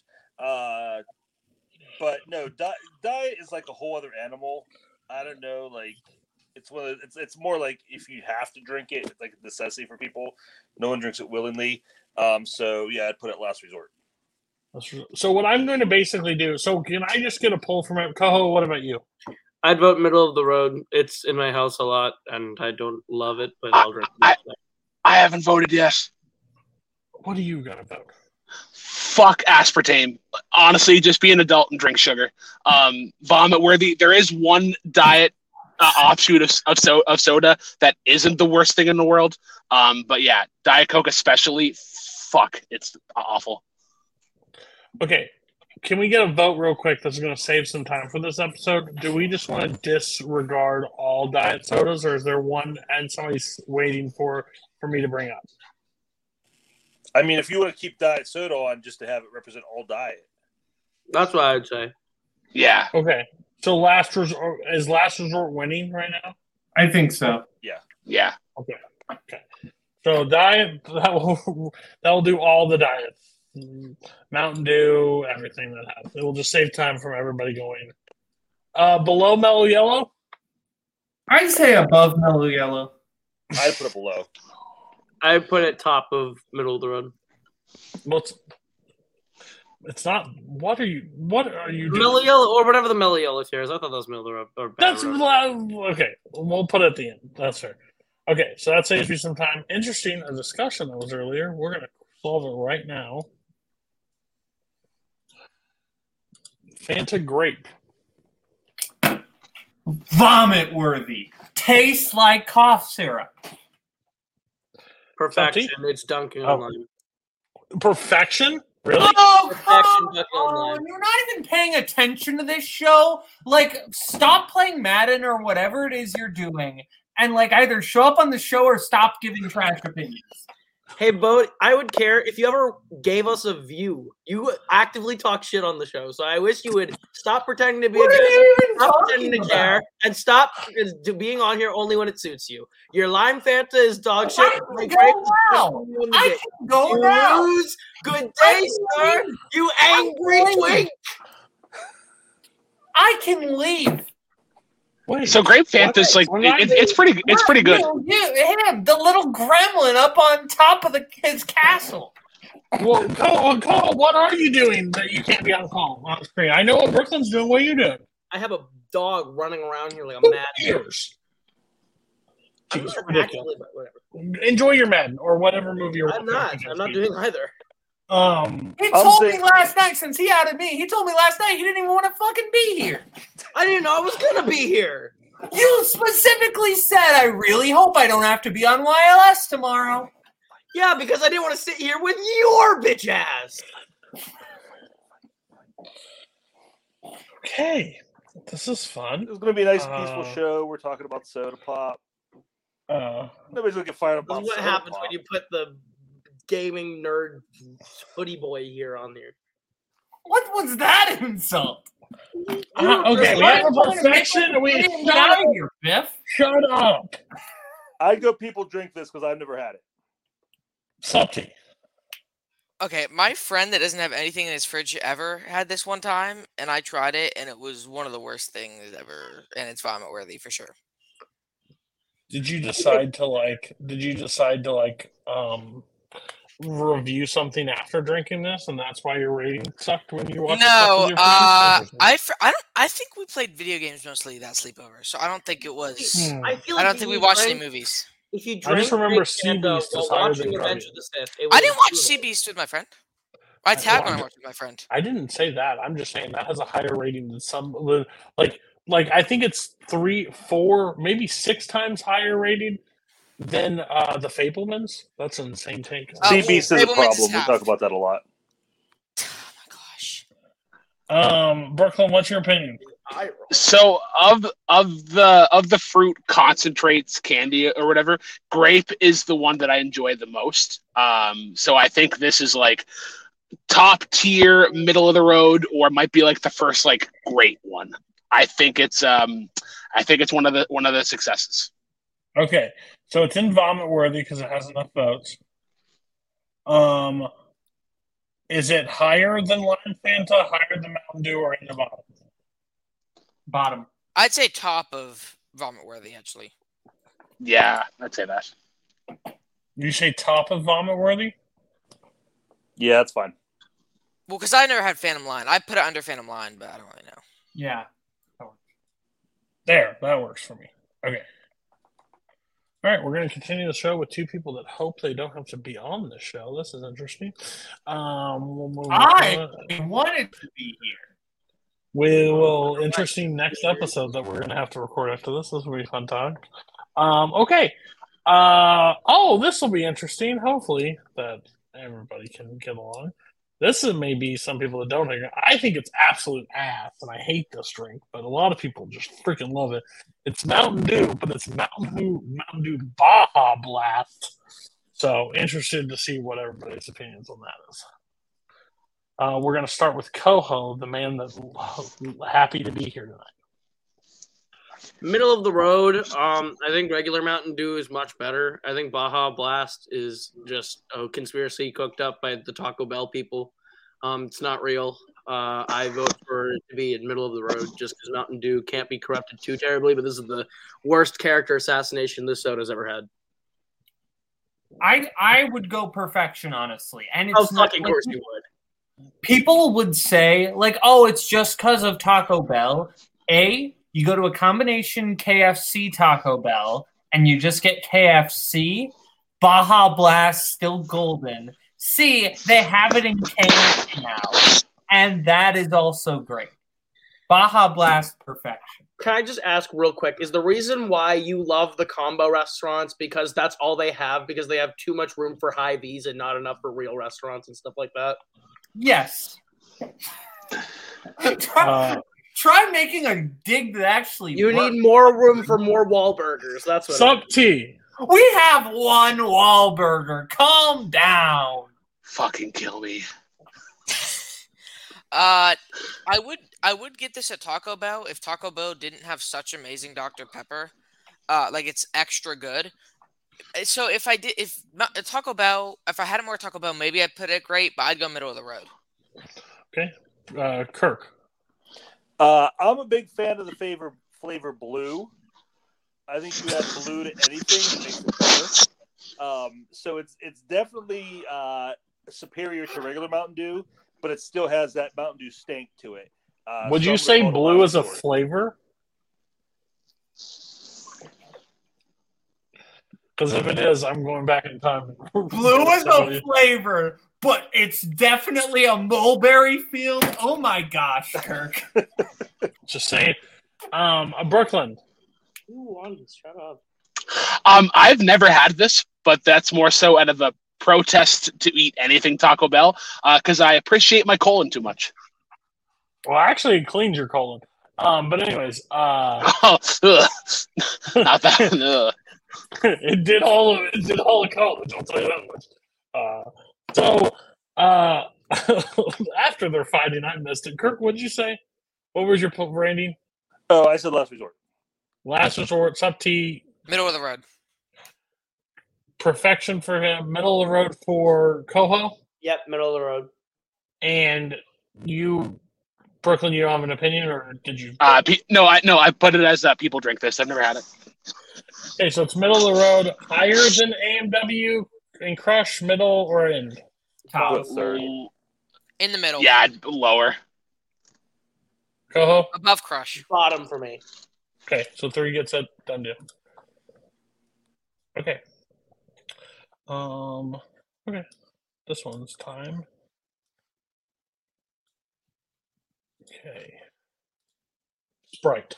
But no, diet is like a whole other animal. I don't know, it's more like if you have to drink it, it's like a necessity for people. No one drinks it willingly. So yeah, I'd put it last resort. So what I'm going to basically do. So can I just get a pull from it? Coho, what about you? I'd vote middle of the road. It's in my house a lot, and I don't love it, but I'll drink it. I haven't voted yet. What are you going to vote? Fuck aspartame. Honestly, just be an adult and drink sugar. Vomit worthy. There is one diet offshoot of soda that isn't the worst thing in the world. But yeah, Diet Coke especially. Fuck, it's awful. Okay, can we get a vote real quick that's going to save some time for this episode? Do we just want to disregard all diet sodas, or is there one and somebody's waiting for me to bring up? I mean, if you want to keep diet soda on just to have it represent all diet. That's what I'd say. Yeah. Okay, so last resort is last resort winning right now? I think so. Yeah. Yeah. Okay. So diet that will do all the diets. Mountain Dew, everything that happens. It will just save time from everybody going. Below Mellow Yellow? I'd say above Mellow Yellow. I'd put it below. I put it top of middle of the road. Well, it's not. What are you doing? Mellow Yellow, or whatever the Mellow Yellow tier is. I thought that was middle of the road. Or That's road. okay. We'll put it at the end. That's fair. Okay, so that saves me some time. Interesting, a discussion that was earlier. We're going to solve it right now. Fanta Grape. Vomit worthy. Tastes like cough syrup. Perfection. It's dunking online. Perfection? Really? Oh, Perfection come dunking on. online. You're not even paying attention to this show. Stop playing Madden or whatever it is you're doing, and either show up on the show or stop giving trash opinions. Hey, Bo, I would care if you ever gave us a view. You actively talk shit on the show, so I wish you would stop pretending to be What are you even stop pretending to talking care, about? and stop being on here only when it suits you. Your lime Fanta is dog shit. I can go now. I can go You now. lose. Good day, sir. You angry twink. I can leave. Wait, So Grape Fanta's it's pretty good. Him, the little gremlin up on top of his castle. Well, call. What are you doing that you can't be on call on screen? I know what Brooklyn's doing. What are you doing? I have a dog running around here like a Who mad. cares? to you. I'm It's not ridiculous. actually, but whatever. Enjoy your Madden or whatever movie you're I'm watching. not. I'm not doing either. He told me last night, since he outed me, he told me last night he didn't even want to fucking be here. I didn't know I was gonna be here. You specifically said, I really hope I don't have to be on YLS tomorrow. Yeah, because I didn't want to sit here with your bitch ass. Okay. This is fun. It's going to be a nice, peaceful show. We're talking about soda pop. Nobody's going to get fired up This about is what soda happens pop. when you put the gaming nerd hoodie boy here on there. What was that insult? Okay, we have a perfection. We Get out of here, Biff. Shut up. I'd go people drink this because I've never had it. Salty. Okay, my friend that doesn't have anything in his fridge ever had this one time, and I tried it, and it was one of the worst things ever, and it's vomit worthy for sure. Did you decide to review something after drinking this, and that's why your rating sucked when you watched? No, it with your friends? I think we played video games mostly that sleepover, so I don't think it was. I feel I like don't think we watched any movies. If you I just remember Sea Sea-Beast is while higher watching than Revenge Guardian. of the Sith, it I didn't was watch brutal. Sea Beast with my friend. I tagged when I watched with my friend. I didn't say that. I'm just saying that has a higher rating than some. Like I think it's 3, 4, maybe 6 times higher rated than the Fablemans. That's an insane take. Sea Beast is a Fableman's problem. We half. talk about that a lot. Brooklyn, what's your opinion? So of the fruit concentrates candy or whatever, grape is the one that I enjoy the most. So I think this is like top tier, middle of the road, or might be like the first like great one. I think it's one of the successes. Okay, so it's in vomit worthy because it has enough votes. Is it higher than Lime Fanta, higher than Mountain Dew, or in the bottom? Bottom. I'd say top of vomit worthy, actually. Yeah, I'd say that. You say top of vomit worthy? Yeah, that's fine. Well, because I never had Phantom Line. I put it under Phantom Line, but I don't really know. Yeah. There, that works for me. Okay. All right, we're going to continue the show with 2 people that hope they don't have to be on this show. This is interesting. We'll move I on. wanted to be here. We will interesting next episode that we're going to have to record after this. This will be a fun time. Okay. This will be interesting. Hopefully that everybody can get along. This is maybe some people that don't. I think it's absolute ass, and I hate this drink, but a lot of people just freaking love it. It's Mountain Dew, but it's Mountain Dew Baja Blast. So interested to see what everybody's opinions on that is. We're going to start with Coho, the man that's happy to be here tonight. Middle of the road. I think regular Mountain Dew is much better. I think Baja Blast is just a conspiracy cooked up by the Taco Bell people. It's not real. I vote for it to be in middle of the road just because Mountain Dew can't be corrupted too terribly. But this is the worst character assassination this soda's ever had. I would go perfection, honestly. And it's not fucking like, course you would. people would say, like, oh, it's just because of Taco Bell. You go to a combination KFC Taco Bell, and you just get KFC, Baja Blast, still golden. C, they have it in cans now, and that is also great. Baja Blast, perfection. Can I just ask real quick, is the reason why you love the combo restaurants because that's all they have, because they have too much room for high V's and not enough for real restaurants and stuff like that? Yes. Try making a dig that actually You works. need more room for more Wahlburgers. That's what Sup T. We have one Wahlburger. Calm down. Fucking kill me. I would get this at Taco Bell if Taco Bell didn't have such amazing Dr. Pepper. Like it's extra good. So if I had more Taco Bell, maybe I'd put it great, but I'd go middle of the road. Okay. Kirk. I'm a big fan of the flavor blue. I think you add blue to anything, it makes it better. So it's definitely superior to regular Mountain Dew, but it still has that Mountain Dew stank to it. Would so you I'm say gonna go blue is a for it. flavor? Because if it is, I'm going back in time. Blue is a flavor, but it's definitely a mulberry field. Oh my gosh, Kirk. Just saying. Brooklyn. Ooh, shut up. I've never had this, but that's more so out of a protest to eat anything Taco Bell because I appreciate my colon too much. Well, actually, it cleans your colon. But anyways, Oh, not that. Ugh. it did all the college. I'll tell you that much. After their fighting, I missed it. Kirk, what'd you say? What was your rating? Oh, I said last resort. Last resort, sub T. Middle of the road. Perfection for him. Middle of the road for Coho. Yep, middle of the road. And you, Brooklyn, you don't have an opinion, or did you? No, I put it as people drink this. I've never had it. Okay, so it's middle of the road, higher than AMW and Crush, middle or end? Top. Third. In the middle. Yeah, lower. Coho? Above Crush. Bottom for me. Okay, so 3 gets it done deal. Okay. Okay. This one's time. Okay. Sprite.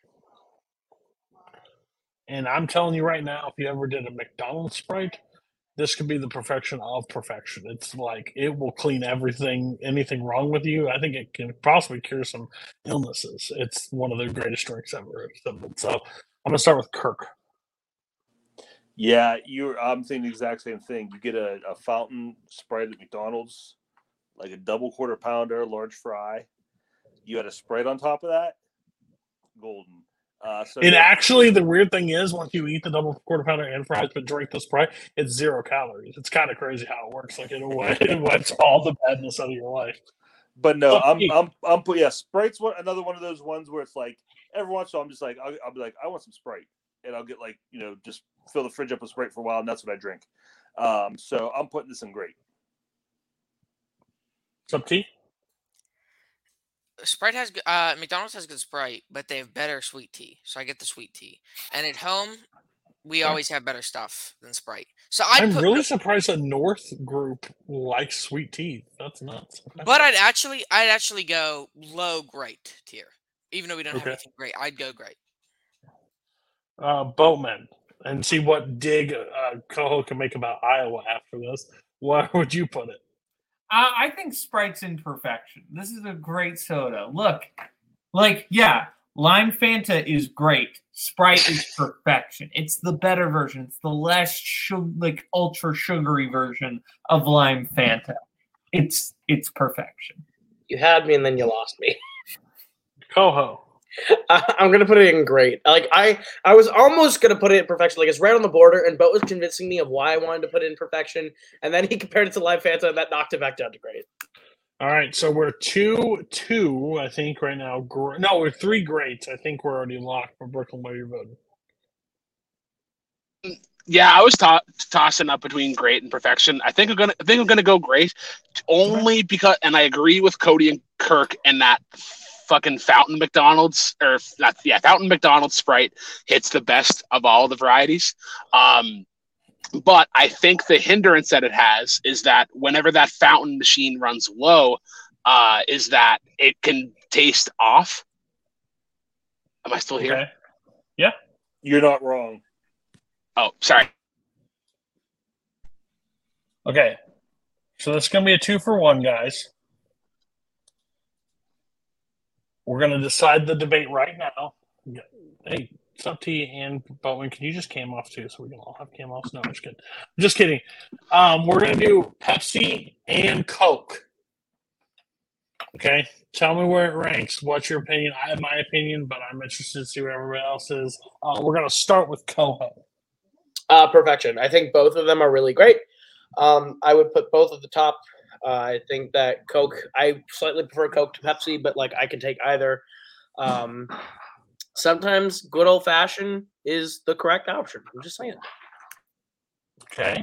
And I'm telling you right now, if you ever did a McDonald's Sprite, this could be the perfection of perfection. It's like it will clean anything wrong with you. I think it can possibly cure some illnesses. It's one of the greatest drinks ever. So I'm gonna start with Kirk. Yeah, I'm thinking the exact same thing. You get a fountain Sprite at McDonald's, like a double quarter pounder, large fry. You had a Sprite on top of that, golden. Actually, the weird thing is, once you eat the double quarter pounder and fries, but drink the Sprite, it's 0 calories. It's kind of crazy how it works. Like it wipes all the badness out of your life. But no, Sprite's another one of those ones where it's like every once in a while I'm just like I'll be like I want some Sprite, and I'll get like just fill the fridge up with Sprite for a while, and that's what I drink. So I'm putting this in great. Some tea. Sprite has McDonald's has good Sprite, but they have better sweet tea, so I get the sweet tea. And at home, we always have better stuff than Sprite. So I'm really surprised that North Group likes sweet tea. That's nuts. But I'd actually go low great tier, even though we don't have anything great. I'd go great. Boatman, and see what dig Coho can make about Iowa after this. Where would you put it? I think Sprite's in perfection. This is a great soda. Look, Lime Fanta is great. Sprite is perfection. It's the better version. It's the less ultra sugary version of Lime Fanta. It's perfection. You had me and then you lost me. Coho. I'm gonna put it in great. Like I was almost gonna put it in perfection. Like it's right on the border, and Boat was convincing me of why I wanted to put it in perfection, and then he compared it to Live Fanta, and that knocked it back down to great. All right, so we're 2-2, I think, right now. No, we're 3 greats. I think we're already locked for Brooklyn. Where you're voting? Yeah, I was tossing up between great and perfection. I think I'm gonna go great, only because, and I agree with Cody and Kirk in that fucking Fountain McDonald's Fountain McDonald's Sprite hits the best of all the varieties. But I think the hindrance that it has is that whenever that fountain machine runs low, is that it can taste off. Am I still here? Okay. Yeah. You're not wrong. Oh, sorry. Okay. So that's going to be a 2-for-1, guys. We're going to decide the debate right now. Hey, Sub T and Bowen, can you just cam off too so we can all have cam offs? No, I'm just kidding. Just kidding. We're going to do Pepsi and Coke. Okay? Tell me where it ranks. What's your opinion? I have my opinion, but I'm interested to see where everybody else is. We're going to start with Coho. Perfection. I think both of them are really great. I would put both at the top. I think that Coke, I slightly prefer Coke to Pepsi, but I can take either. Sometimes good old fashioned is the correct option. I'm just saying. Okay.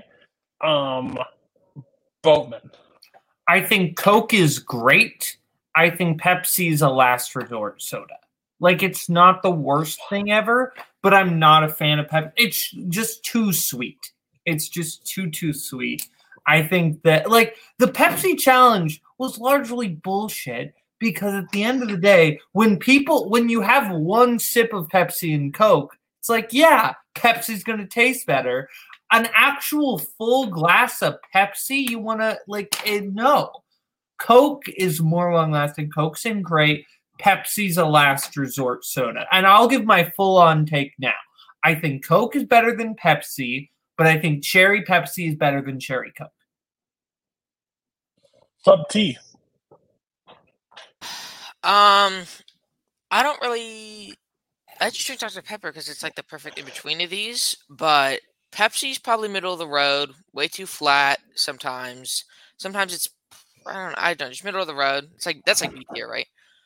Boatman. I think Coke is great. I think Pepsi is a last resort soda. It's not the worst thing ever, but I'm not a fan of Pepsi. It's just too sweet. It's just too sweet. I think that like the Pepsi challenge was largely bullshit because at the end of the day, when you have one sip of Pepsi and Coke, it's like, yeah, Pepsi's going to taste better. An actual full glass of Pepsi, you want to no. Coke is more long-lasting. Coke's in great. Pepsi's a last resort soda. And I'll give my full-on take now. I think Coke is better than Pepsi, but I think Cherry Pepsi is better than Cherry Coke. Sub T. I just drink Dr. Pepper because it's like the perfect in between of these, but Pepsi's probably middle of the road, way too flat sometimes. Sometimes it's just middle of the road. It's like that's like B tier, right?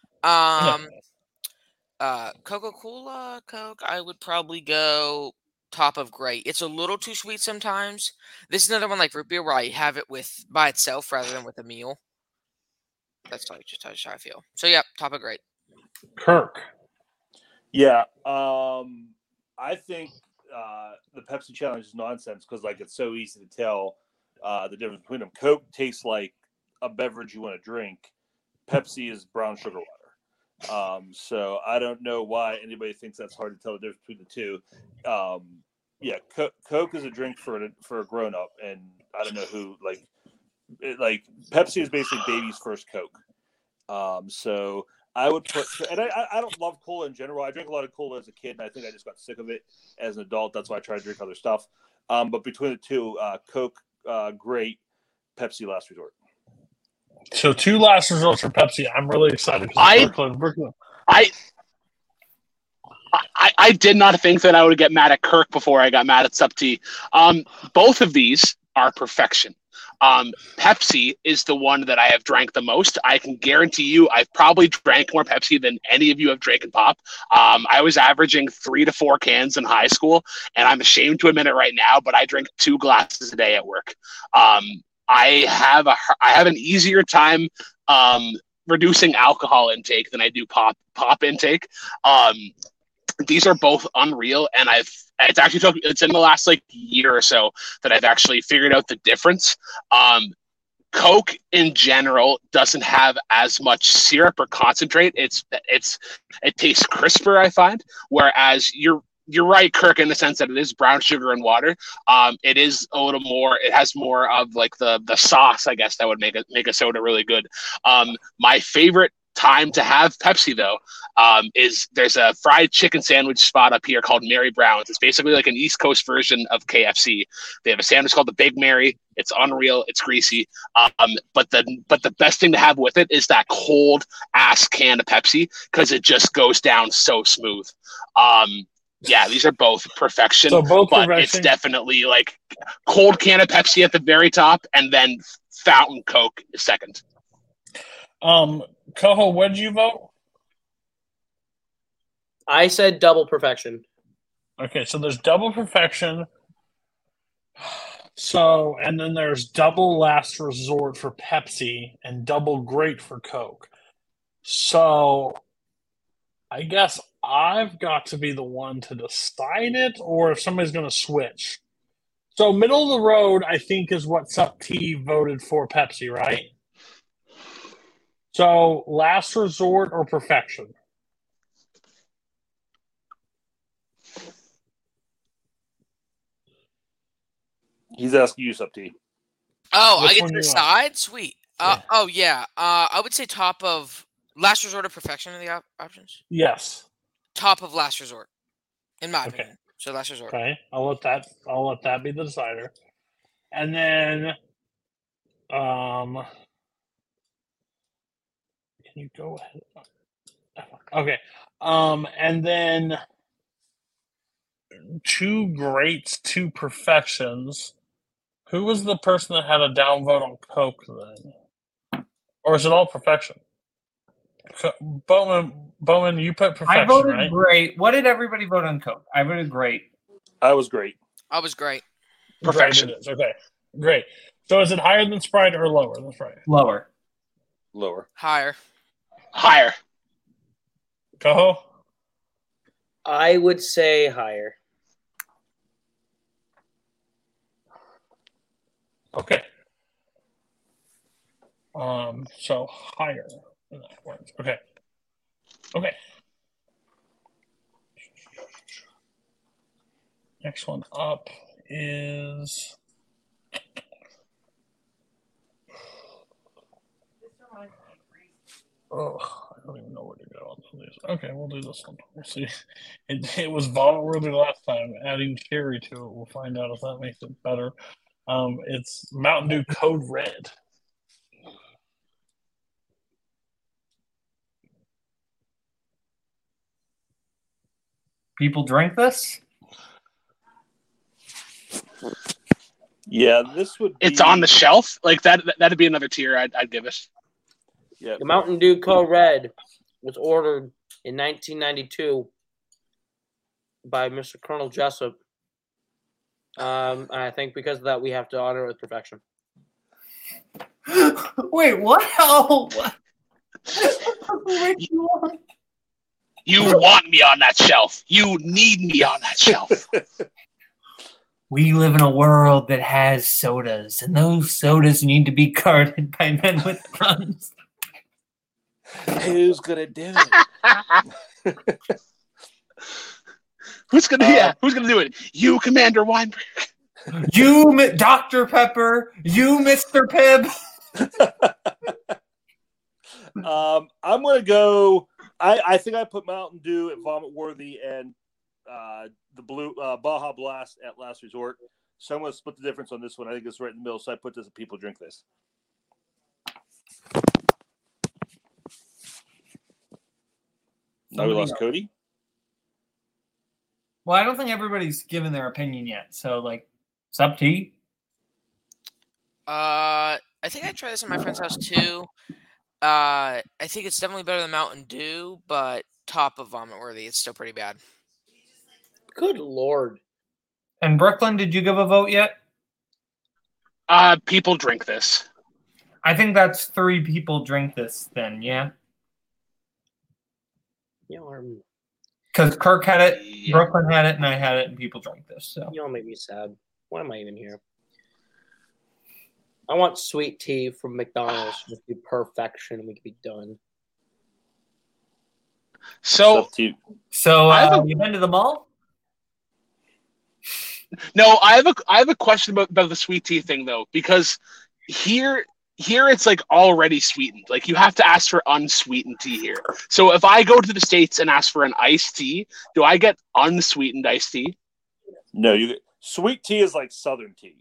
Coca-Cola, Coke, I would probably go top of great. It's a little too sweet sometimes. This is another one like root beer where I have it by itself rather than with a meal. That's just how I feel. So yeah, top of great. Kirk. Yeah, I think the Pepsi challenge is nonsense because like it's so easy to tell the difference between them. Coke tastes like a beverage you want to drink. Pepsi is brown sugar water. So I don't know why anybody thinks that's hard to tell the difference between the two. Yeah, Coke is a drink for a grown up, and I don't know who like Pepsi is basically baby's first Coke. So I would put, and I don't love cola in general. I drank a lot of cola as a kid, and I think I just got sick of it as an adult. That's why I try to drink other stuff. But between the two, Coke, great, Pepsi, last resort. So 2 last resorts for Pepsi. I'm really excited. Brooklyn. I did not think that I would get mad at Kirk before I got mad at Sub T. Both of these are perfection. Pepsi is the one that I have drank the most. I can guarantee you I've probably drank more Pepsi than any of you have drank in Pop. I was averaging 3 to 4 cans in high school, and I'm ashamed to admit it right now, but I drink 2 glasses a day at work. I have an easier time reducing alcohol intake than I do pop intake. These are both unreal, and it's in the last year or so that I've actually figured out the difference. Coke in general doesn't have as much syrup or concentrate. It tastes crisper, I find, whereas you're right, Kirk, in the sense that it is brown sugar and water. It is a little more. It has more of the sauce, I guess, that would make a soda really good. My favorite time to have Pepsi though is there's a fried chicken sandwich spot up here called Mary Brown's. It's basically like an East Coast version of KFC. They have a sandwich called the Big Mary. It's unreal. It's greasy. But the best thing to have with it is that cold ass can of Pepsi because it just goes down so smooth. Yeah, these are both perfection, it's definitely cold can of Pepsi at the very top, and then fountain Coke is second. Coho, what did you vote? I said double perfection. Okay, so there's double perfection. So, and then there's double last resort for Pepsi and double great for Coke. So, I guess I've got to be the one to decide it, or if somebody's going to switch. So, middle of the road, I think, is what Sup T voted for Pepsi, right? So, last resort or perfection? He's asking you, Sup T. Oh, I get to decide? Sweet. Yeah. Oh, yeah. I would say top of last resort or perfection are the options? Yes. Top of last resort, in my opinion. So last resort. Okay, I'll let that be the decider, and then, can you go ahead? Okay, and then 2 greats, 2 perfections. Who was the person that had a downvote on Coke then, or is it all perfection? Bowman, you put perfection, I voted right? Great. What did everybody vote on Coke? I voted great. I was great. I was great. Perfection. Great, okay, great. So is it higher than Sprite or lower than Sprite? Lower. Lower. Higher. Higher. Coho? I would say higher. Okay. So higher. Okay. Okay. Next one up is. Oh, I don't even know where to go on some of these. Okay, we'll do this one. We'll see. It was vomit worthy last time. Adding cherry to it, we'll find out if that makes it better. It's Mountain Dew Code Red. People drink this? Yeah, this would. It's on the shelf. Like that'd be another tier I'd give it. Yeah. The Mountain Dew Code Red was ordered in 1992 by Mr. Colonel Jessup. And I think because of that, we have to honor it with perfection. Wait, what? Oh, what? You want me on that shelf. You need me on that shelf. We live in a world that has sodas, and those sodas need to be guarded by men with guns. Who's gonna do it? Who's gonna do it? You, Commander Weinberg. You, Dr. Pepper. You, Mr. Pibb. I'm gonna go. I think I put Mountain Dew at vomit worthy and the blue Baja Blast at last resort. So I'm gonna split the difference on this one. I think it's right in the middle. So I put this at people drink this. Now we lost Cody. Well, I don't think everybody's given their opinion yet. So, like, it's up to you. I think I tried this at my friend's house too. I think it's definitely better than Mountain Dew, but top of vomit worthy. It's still pretty bad. Good Lord. And Brooklyn, did you give a vote yet? People drink this. I think that's 3 people drink this then, yeah? Because Kirk had it, Yeah. Brooklyn had it, and I had it, and people drank this. So Y'all make me sad. Why am I even here? I want sweet tea from McDonald's to just be perfection and we can be done. So you been to the mall? No, I have a question about the sweet tea thing though, because here it's like already sweetened. Like you have to ask for unsweetened tea here. So if I go to the States and ask for an iced tea, do I get unsweetened iced tea? No, sweet tea is like Southern tea.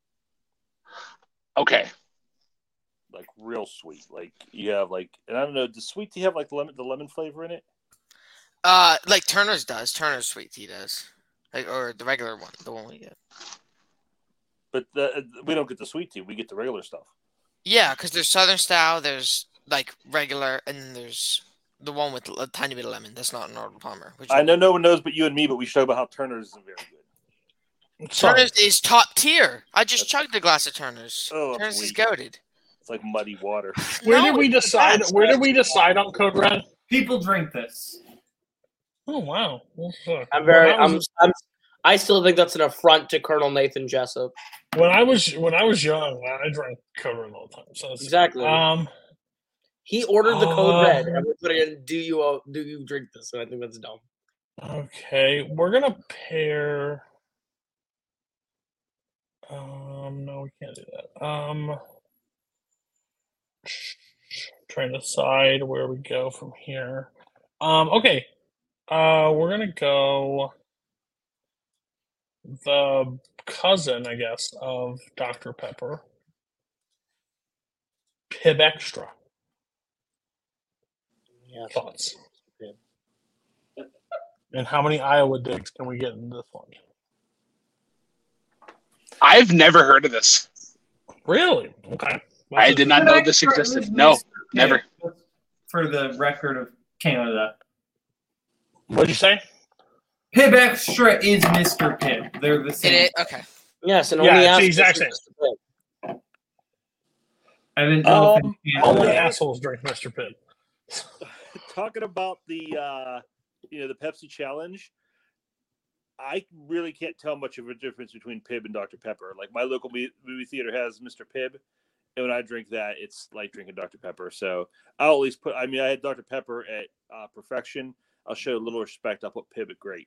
Okay. Like real sweet. Like you have like, and I don't know, does sweet tea have like the lemon flavor in it? Like Turner's does. Turner's sweet tea does. Like, or the regular one, the one we get. But we don't get the sweet tea. We get the regular stuff. Yeah, because there's Southern style, there's like regular, and then there's the one with a tiny bit of lemon. That's not an Arnold Palmer. I know no one knows but you and me, but we show about how Turner's isn't very good. Turner's is top tier. I just chugged a glass of Turner's. Oh, Turner's sweet. is goated. It's like muddy water. Where did we decide on Code Red? People drink this. Oh wow! I still think that's an affront to Colonel Nathan Jessup. When I was young, I drank Code Red all the time. So that's Exactly. He ordered the Code Red, and we put it in. Do you drink this? And I think that's dumb. Okay, we're gonna pair. No, we can't do that. Trying to decide where we go from here. Okay. We're gonna go the cousin, I guess, of Dr. Pepper. Pibb Extra. Yeah. Thoughts? And how many Iowa dicks can we get in this one? I've never heard of this. Really? Okay. I did not know this existed. No, never. For the record of Canada. What'd you say? Pibb Extra is Mr. Pibb. They're the same. Okay. Yes, and Yeah, only it's the assholes exact same. drink I didn't know if Only assholes drink Mr. Pibb. Talking about the the Pepsi Challenge, I really can't tell much of a difference between Pibb and Dr. Pepper. Like my local movie theater has Mr. Pibb, and when I drink that, it's like drinking Dr. Pepper. So I'll at least I had Dr. Pepper at Perfection. I'll show a little respect. I'll put Pibb at Great.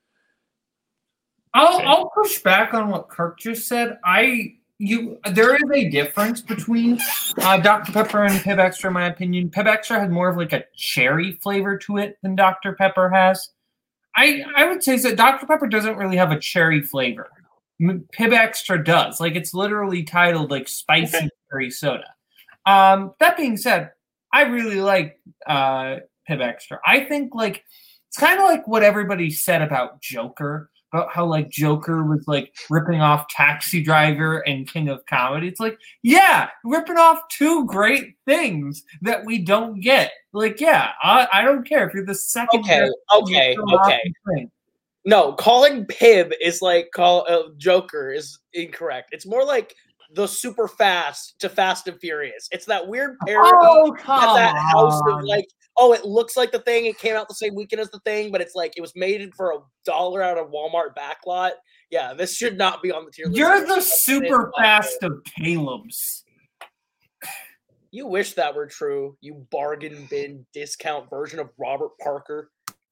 I'll push back on what Kirk just said. There is a difference between Dr. Pepper and Pibb Extra, in my opinion. Pibb Extra has more of like a cherry flavor to it than Dr. Pepper has. I would say that Dr. Pepper doesn't really have a cherry flavor. Pibb Extra does. Like it's literally titled like spicy cherry soda. That being said, I really like Pibb Extra. I think like it's kind of like what everybody said about Joker. About how like Joker was like ripping off Taxi Driver and King of Comedy. It's like, yeah, ripping off two great things that we don't get. Like, yeah, I don't care if you're the second. Okay. No, calling Pibb is like Joker is incorrect. It's more like the Super Fast to Fast and Furious. It's that weird parody at that house of like, oh, it looks like the thing. It came out the same weekend as the thing, but it's like it was made for $1 out of Walmart backlot. Yeah, this should not be on the tier list. You're the Super Fast of Caleb's. You wish that were true. You bargain bin discount version of Robert Parker.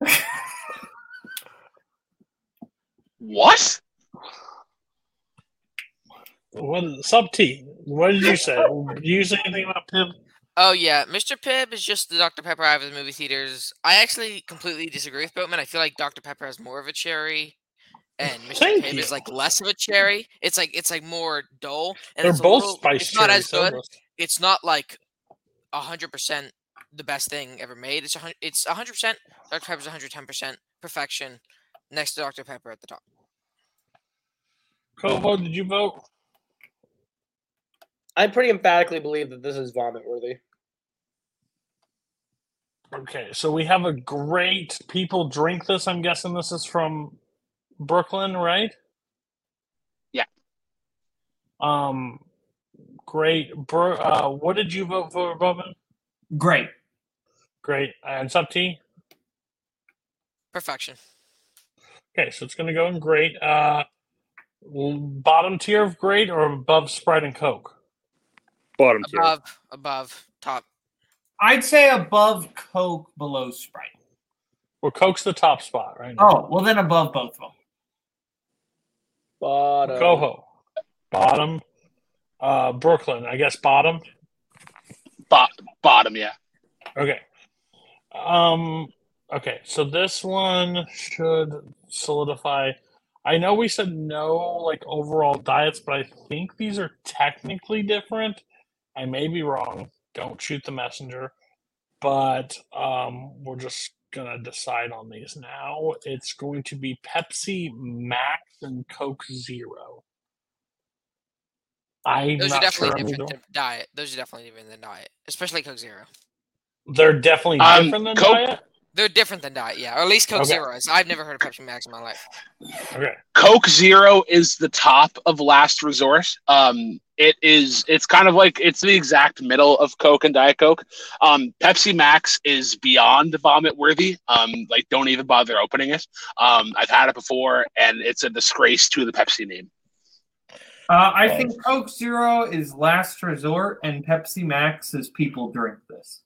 What? What Sub T? What did you say? Did you say anything about Pibb? Oh yeah, Mr. Pibb is just the Dr. Pepper I have at the movie theaters. I actually completely disagree with Boatman. I feel like Dr. Pepper has more of a cherry, and Mr. Pibb is like less of a cherry. It's like more dull. And They're it's both spice It's not as good. It's not like 100% the best thing ever made. It's 100%. Dr. Pepper's 110% perfection. Next to Dr. Pepper at the top. Kovo, did you vote? I pretty emphatically believe that this is vomit worthy. Okay, so we have a great people drink this. I'm guessing this is from Brooklyn, right? Yeah. Great. What did you vote for, Bowman? Great. And Sub T? Perfection. Okay, so it's going to go in great. Bottom tier of great or above Sprite and Coke? Bottom tier. Above, top. I'd say above Coke, below Sprite. Well, Coke's the top spot right now. Oh, well then above both of them. Bottom. Coho. Bottom. Brooklyn, I guess bottom. Bottom, yeah. Okay. Okay, so this one should solidify. I know we said no, like overall diets, but I think these are technically different. I may be wrong. Don't shoot the messenger. But we're just gonna decide on these now. It's going to be Pepsi Max and Coke Zero. Those are definitely different than diet. Those are definitely different than diet, especially Coke Zero. They're definitely different than diet? They're different than diet, yeah. Or at least Coke Zero is. I've never heard of Pepsi Max in my life. Okay. Coke Zero is the top of last resort. It's kind of like it's the exact middle of Coke and Diet Coke. Pepsi Max is beyond vomit worthy. Like don't even bother opening it. I've had it before and it's a disgrace to the Pepsi name. I think Coke Zero is last resort and Pepsi Max is people drink this.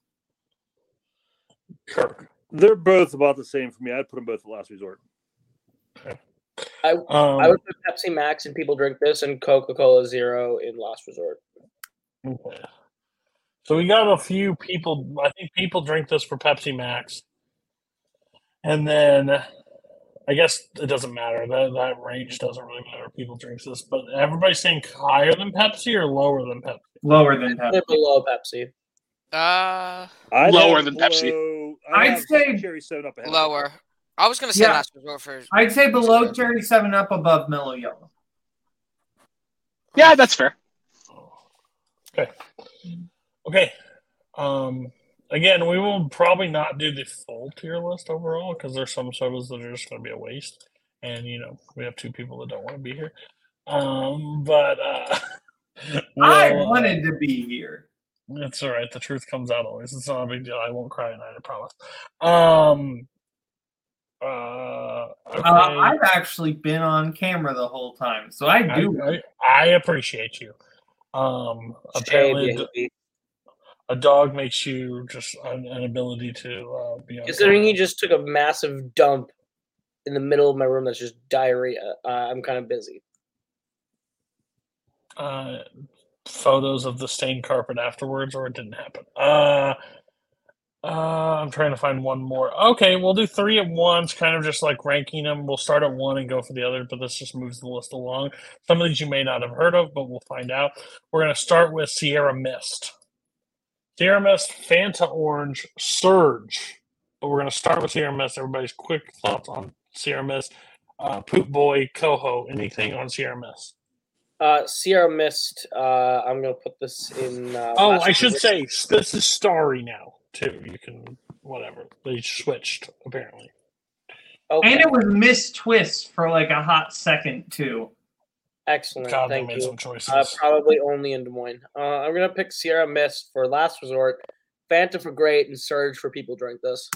Kirk. They're both about the same for me. I'd put them both at last resort. Okay. I would put Pepsi Max and people drink this and Coca-Cola Zero in last resort. Okay. So we got a few people. I think people drink this for Pepsi Max. And then I guess it doesn't matter. That range doesn't really matter. People drink this. But everybody's saying higher than Pepsi or lower than Pepsi? Lower than Pepsi. They're below Pepsi. Lower than Pepsi. I'd say Cherry 7-Up ahead. Lower. I was going to say last resort for. I'd say below Cherry 7-Up, above Mellow Yellow. Yeah, that's fair. Okay. Again, we will probably not do the full tier list overall because there's some sodas that are just going to be a waste. And, we have two people that don't want to be here. But I wanted to be here. It's all right. The truth comes out always. It's not a big deal. I won't cry tonight, I promise. Okay. I've actually been on camera the whole time, so I do. I appreciate you. Apparently, a dog makes you just an ability to be on Considering camera. he just took a massive dump in the middle of my room that's just diarrhea, I'm kind of busy. Photos of the stained carpet afterwards, or it didn't happen. I'm trying to find one more. Okay, we'll do 3 at once, kind of just like ranking them. We'll start at 1 and go for the other, but this just moves the list along. Some of these you may not have heard of, but we'll find out. We're going to start with Sierra Mist. Sierra Mist, Fanta Orange, Surge. But we're going to start with Sierra Mist. Everybody's quick thoughts on Sierra Mist. Poop Boy, Coho, anything on Sierra Mist? Sierra Mist, I'm going to put this in... I should say, this is Starry now. Too. You can whatever. They switched apparently. Okay. And it was Miss Twist for like a hot second too. Excellent. God, Thank they made you. some choices. Probably only in Des Moines. I'm gonna pick Sierra Mist for Last Resort, Fanta for Great, and Surge for People Drink This.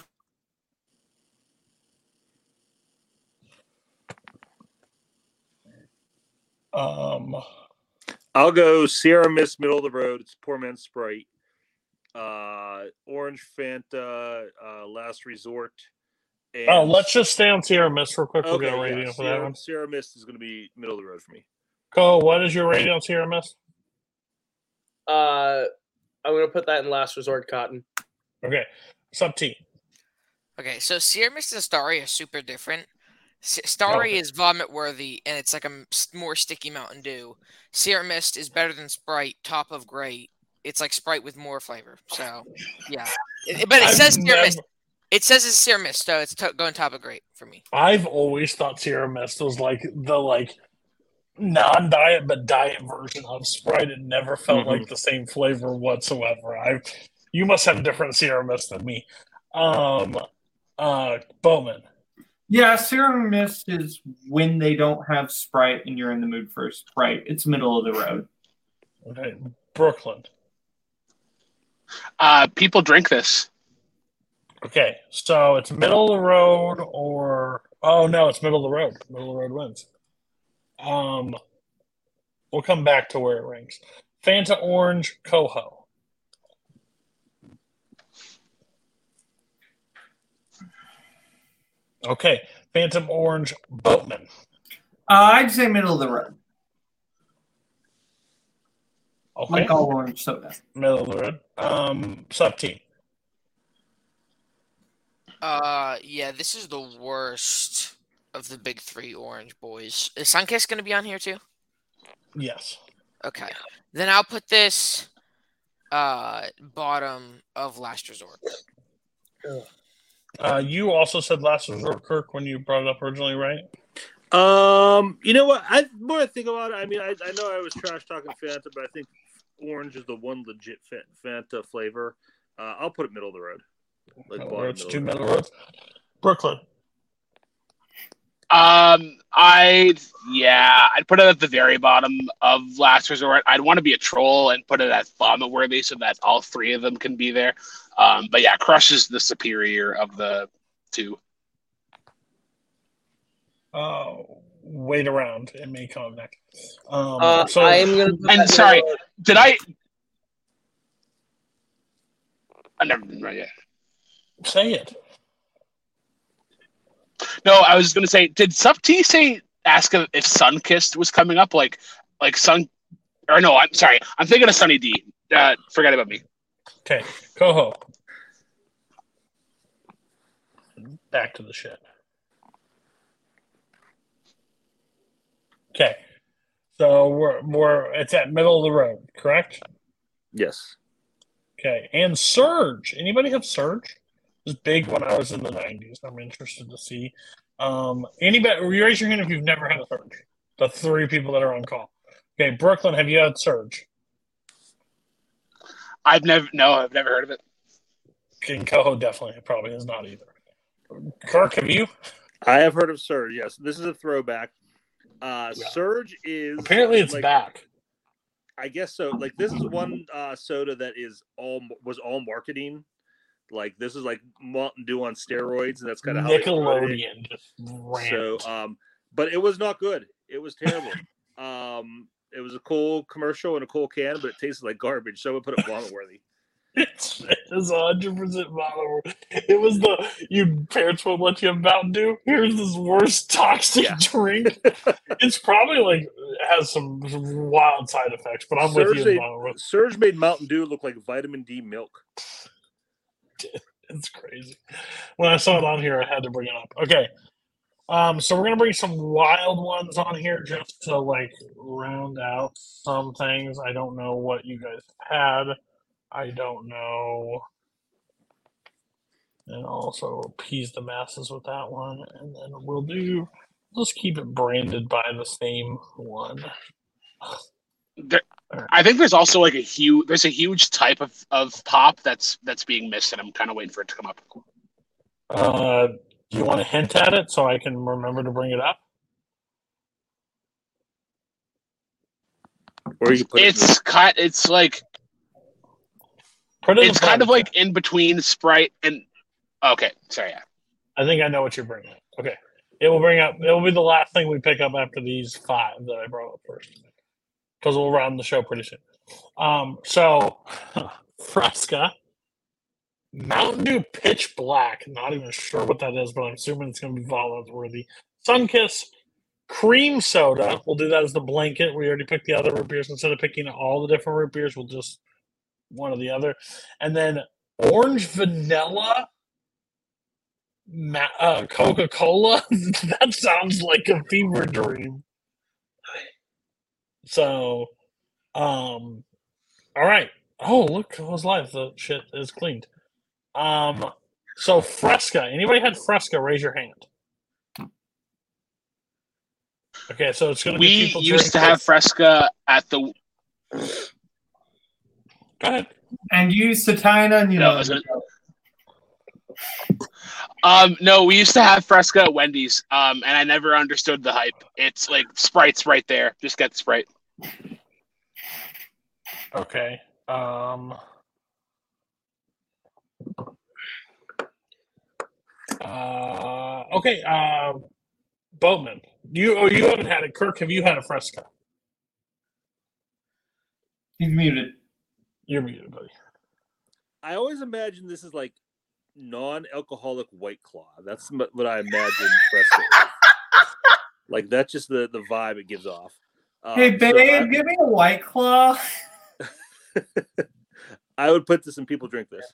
I'll go Sierra Mist, middle of the road. It's poor man's Sprite. Orange Fanta, Last Resort. And let's just stay on Sierra Mist real quick. We'll get a Okay, rating yeah, for that one. Sierra Mist is going to be middle of the road for me. Cole, what is your rating on Sierra Mist? I'm gonna put that in Last Resort, Cotton. Okay, Sub T. Okay, so Sierra Mist and Starry are super different. Starry is vomit worthy, and it's like a more sticky Mountain Dew. Sierra Mist is better than Sprite, top of great. It's like Sprite with more flavor. So, yeah. But it says Sierra Mist. It says it's Sierra Mist, so it's going top of great for me. I've always thought Sierra Mist was like the non-diet but diet version of Sprite. It never felt like the same flavor whatsoever. You must have different Sierra Mist than me. Bowman. Yeah, Sierra Mist is when they don't have Sprite and you're in the mood for Sprite. It's middle of the road. Okay, Brooklyn. People Drink This. Okay, so it's middle of the road or... Oh, no, it's middle of the road. Middle of the road wins. We'll come back to where it ranks. Fanta Orange, Coho. Okay, Phantom Orange, Boatman. I'd say middle of the road. Okay. Like all orange soda. Middle of the road. Sub T. Yeah, this is the worst of the big 3 orange boys. Is Sunkist going to be on here too? Yes. Okay. Then I'll put this bottom of Last Resort. You also said Last Resort, Kirk, when you brought it up originally, right? You know what? More I think about it, I mean, I know I was trash talking Fanta, but I think orange is the one legit Fanta flavor. I'll put it middle of the road. It's 2 middle roads. Brooklyn. I'd put it at the very bottom of Last Resort. I'd want to be a troll and put it at vomit worthy so that all 3 of them can be there. But yeah, Crush is the superior of the 2. Wait around. It may come next. So I am going to. And sorry, did I never been right yet. Say it. No, I was going to say, did Sub T ask if Sunkist was coming up? Like Sun, or no? I'm sorry, I'm thinking of Sunny D. Forget about me. Okay, Coho. Back to the shit. Okay, so it's at middle of the road, correct? Yes. Okay, and Surge. Anybody have Surge? It was big when I was in the 90s. I'm interested to see. Anybody? Raise your hand if you've never had a Surge. The 3 people that are on call. Okay, Brooklyn, have you had Surge? I've never heard of it. King Coho definitely probably has not either. Kirk, have you? I have heard of Surge. Yes, this is a throwback. Surge is apparently it's back. I guess so. Like this is one soda that was all marketing. Like this is like Mountain Dew on steroids, and that's kind of how Nickelodeon just ran. So, but it was not good. It was terrible. It was a cool commercial and a cool can, but it tasted like garbage. So I would put it vomit worthy. It is 100% vomit. It was you parents won't let you have Mountain Dew. Here's this worst toxic drink. It's probably like has some wild side effects, but I'm with you. Surge made Mountain Dew look like vitamin D milk. It's crazy. When I saw it on here, I had to bring it up. Okay. So we're gonna bring some wild ones on here just to like round out some things. I don't know what you guys had. I don't know. And also appease the masses with that one. And then let's keep it branded by the same one. I think there's also like a huge type of pop that's being missed, and I'm kind of waiting for it to come up. Do you want to hint at it so I can remember to bring it up? Or you put it's like it's kind of like in between Sprite and okay, sorry. Yeah. I think I know what you're bringing up. Okay, it will be the last thing we pick up after these 5 that I brought up first, because we'll round the show pretty soon. So Fresca. Mountain Dew Pitch Black. Not even sure what that is, but I'm assuming it's going to be vomit worthy. Sunkist Cream Soda. We'll do that as the blanket. We already picked the other root beers. Instead of picking all the different root beers, we'll just one or the other. And then Orange Vanilla Coca-Cola. That sounds like a fever dream. So, all right. Oh, look, it was live. The shit is cleaned. So Fresca. Anybody had Fresca? Raise your hand. Okay, so it's going to be people. We used to have Fresca at the. Go ahead. And use Satina, no, we used to have Fresca at Wendy's, and I never understood the hype. It's like Sprite's right there. Just get Sprite. Okay. Boatman. You haven't had it. Kirk, have you had a Fresca? He's muted. You're muted, buddy. I always imagine this is like non-alcoholic White Claw. That's what I imagine Fresca is. Like that's just the vibe it gives off. Hey, babe, give me a White Claw. I would put this in People Drink This.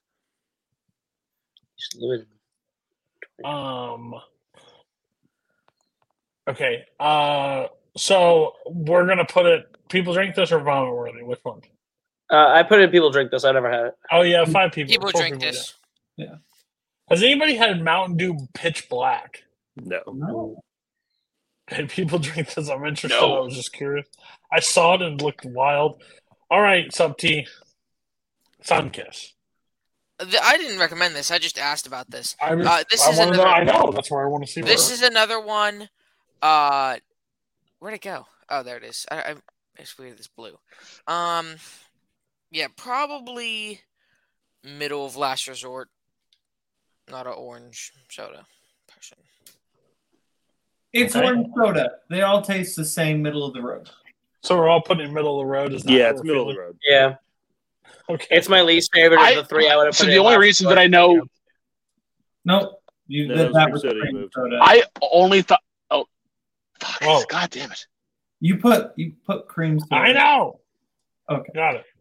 Okay. So we're gonna put it. People Drink This or Vomit Worthy? Which one? I put it in People Drink This. I never had it. Oh yeah, 5 people. People Drink This. Yeah. Has anybody had Mountain Dew Pitch Black? No. And People Drink This. I'm interested. No. I was just curious. I saw it and it looked wild. All right, Sub T. Sunkiss. I didn't recommend this. I just asked about this. I know. That's where I want to see. This is another one. Where'd it go? Oh, there it is. It's weird. It's blue. Yeah, probably middle of last resort. Not an orange soda person. It's orange soda. They all taste the same, middle of the road. So we're all putting in middle of the road. Yeah, it's middle of the road. Yeah. Okay. It's my least favorite of the 3 I would have put So in the only last reason resort. that I know. Nope. That was cream soda. I only thought. Oh, fuck! Whoa. God damn it! You put cream soda. I know. Okay. Got it.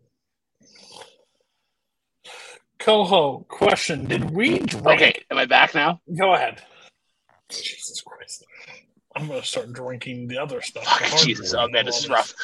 Coho, question. Did we drink? Okay, am I back now? Go ahead. Jesus Christ. I'm going to start drinking the other stuff. Fuck, Jesus. Oh, man, this is rough.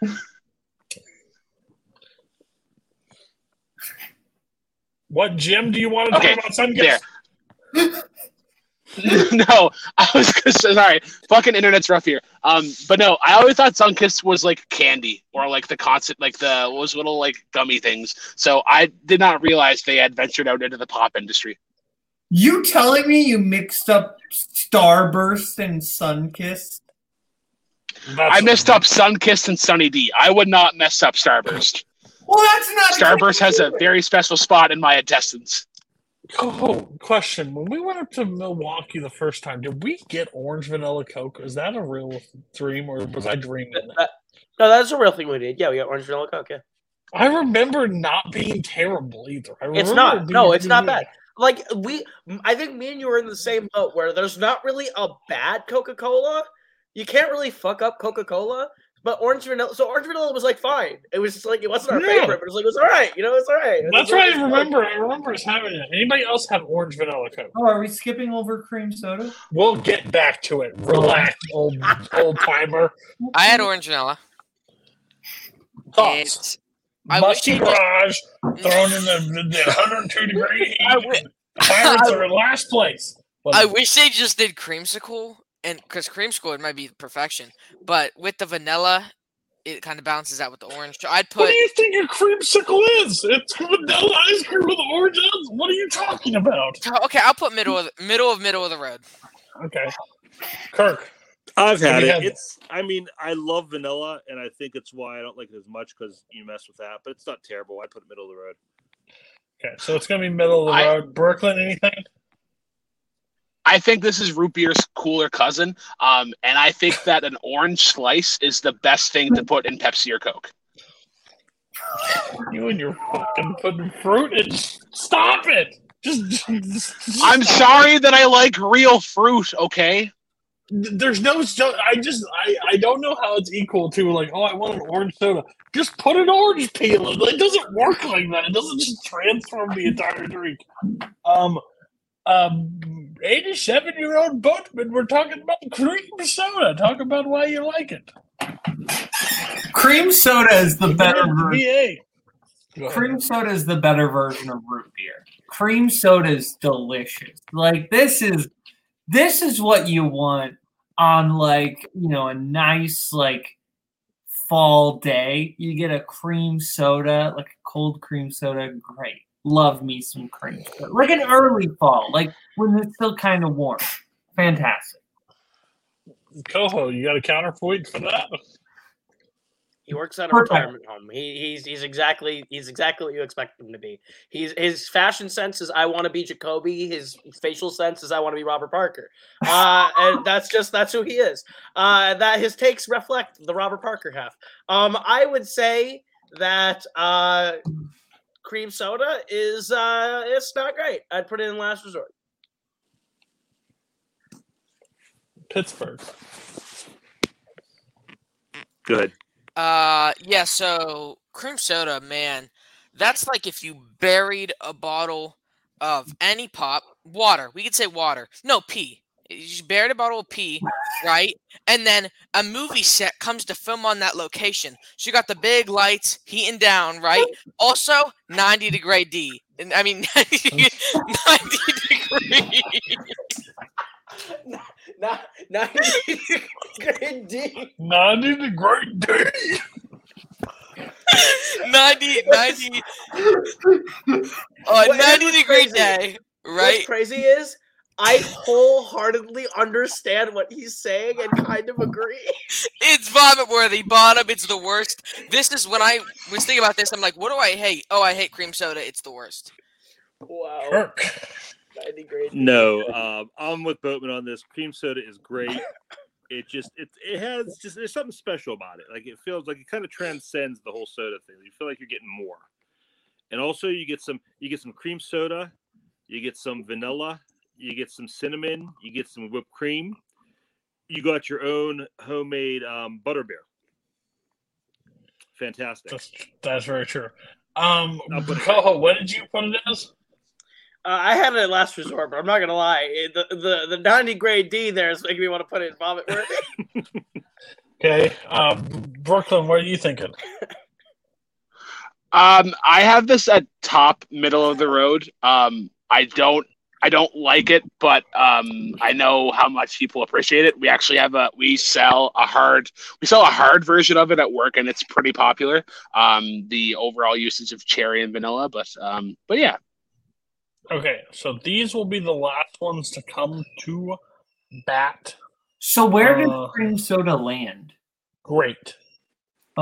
What, Jim, do you want to talk about Sunkiss? There. No, I was sorry. Fucking internet's rough here. But no, I always thought Sunkiss was like candy or like the constant, like those little like gummy things. So I did not realize they had ventured out into the pop industry. You telling me you mixed up Starburst and Sunkiss? I messed up Sunkiss and Sunny D. I would not mess up Starburst. Well, that's not. Starburst has a very special spot in my intestines. Oh, question. When we went up to Milwaukee the first time, did we get orange vanilla Coke? Is that a real dream, or was I dreaming that? No, that's a real thing we did. Yeah, we got orange vanilla Coke. Yeah, I remember not being terrible either. it's not. No, it's not bad. Like I think me and you were in the same boat where there's not really a bad Coca-Cola. You can't really fuck up Coca-Cola. But orange vanilla, so orange vanilla was like fine. It was just like it wasn't our favorite, but it was like it was all right. You know, it was all right. That's what I remember. I remember us having it. Anybody else have orange vanilla Coke? Oh, are we skipping over cream soda? We'll get back to it. Relax, old timer. I had orange vanilla. Thoughts? Musty garage, thrown in the 102 degree heat. Pirates are in last place. I wish they just did creamsicle. And because creamsicle, it might be perfection, but with the vanilla, it kind of balances out with the orange. I'd put. What do you think a creamsicle is? It's vanilla ice cream with orange ends. What are you talking about? Okay, I'll put middle of the road. Okay, Kirk. I've had it. I love vanilla, and I think it's why I don't like it as much because you mess with that. But it's not terrible. I put it middle of the road. Okay, so it's gonna be middle of the road. Brooklyn, anything? I think this is root beer's cooler cousin, and I think that an orange slice is the best thing to put in Pepsi or Coke. You and your fucking putting fruit in. Stop it! Just I'm sorry that I like real fruit. Okay. There's no. I don't know how it's equal to like. Oh, I want an orange soda. Just put an orange peel in. It doesn't work like that. It doesn't just transform the entire drink. 87-year-old boatman, we're talking about cream soda. Talk about why you like it. Cream soda is the better version. Cream soda is the better version of root beer. Cream soda is delicious. Like this is what you want on like, a nice like fall day. You get a cream soda, like a cold cream soda, great. Love me some cream soda. Like an early fall, like when it's still kind of warm. Fantastic. Coho, you got a counterpoint for that? He works at a retirement home. He's exactly what you expect him to be. His fashion sense is I want to be Jacoby. His facial sense is I want to be Robert Parker. And that's who he is. That his takes reflect the Robert Parker half. I would say that cream soda is it's not great. I'd put it in last resort. Pittsburgh. Good. Yeah, so cream soda, man, that's like if you buried a bottle of any pop, water. We could say water. No, pee. You buried a bottle of pee, right? And then a movie set comes to film on that location. So you got the big lights heating down, right? Also, 90-degree D. 90 degrees. 90-degree D. 90-degree D. 90-degree day, right? What's crazy is I wholeheartedly understand what he's saying and kind of agree. It's vomit worthy. Bottom, it's the worst. This is when I was thinking about this. I'm like, what do I hate? Oh, I hate cream soda. It's the worst. Wow. Kirk. 90 grade. No, I'm with Boatman on this. Cream soda is great. It has there's something special about it. Like it feels like it kind of transcends the whole soda thing. You feel like you're getting more. And also you get some cream soda, you get some vanilla, you get some cinnamon, you get some whipped cream. You got your own homemade butterbeer. Fantastic. That's very true. Coho, what did you put it as? I had it at last resort, but I'm not gonna lie. The 90 grade D there is making me want to put it in vomit worthy. Okay, Brooklyn, what are you thinking? I have this at top middle of the road. I don't like it, but I know how much people appreciate it. We actually we sell a hard version of it at work, and it's pretty popular. The overall usage of cherry and vanilla, but yeah. Okay, so these will be the last ones to come to bat. So where did cream soda land? Great.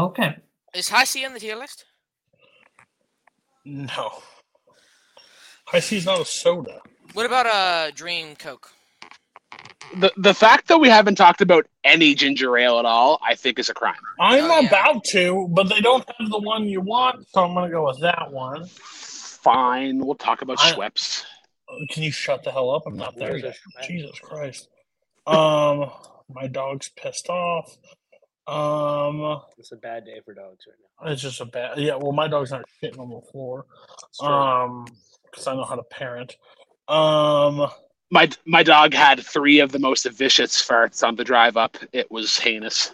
Okay. Is High C on the tier list? No. Icy's not a soda. What about Dream Coke? The fact that we haven't talked about any ginger ale at all, I think, is a crime. I'm Oh, yeah. about to, but they don't have the one you want, so I'm going to go with that one. Fine, we'll talk about Schweppes. Can you shut the hell up? I'm not there Where's yet. the Schweppes? Jesus Christ. My dog's pissed off. It's a bad day for dogs right now. It's just a bad. Yeah, well, my dog's not shitting on the floor. true. Because I know how to parent. My dog had 3 of the most vicious farts on the drive up. It was heinous.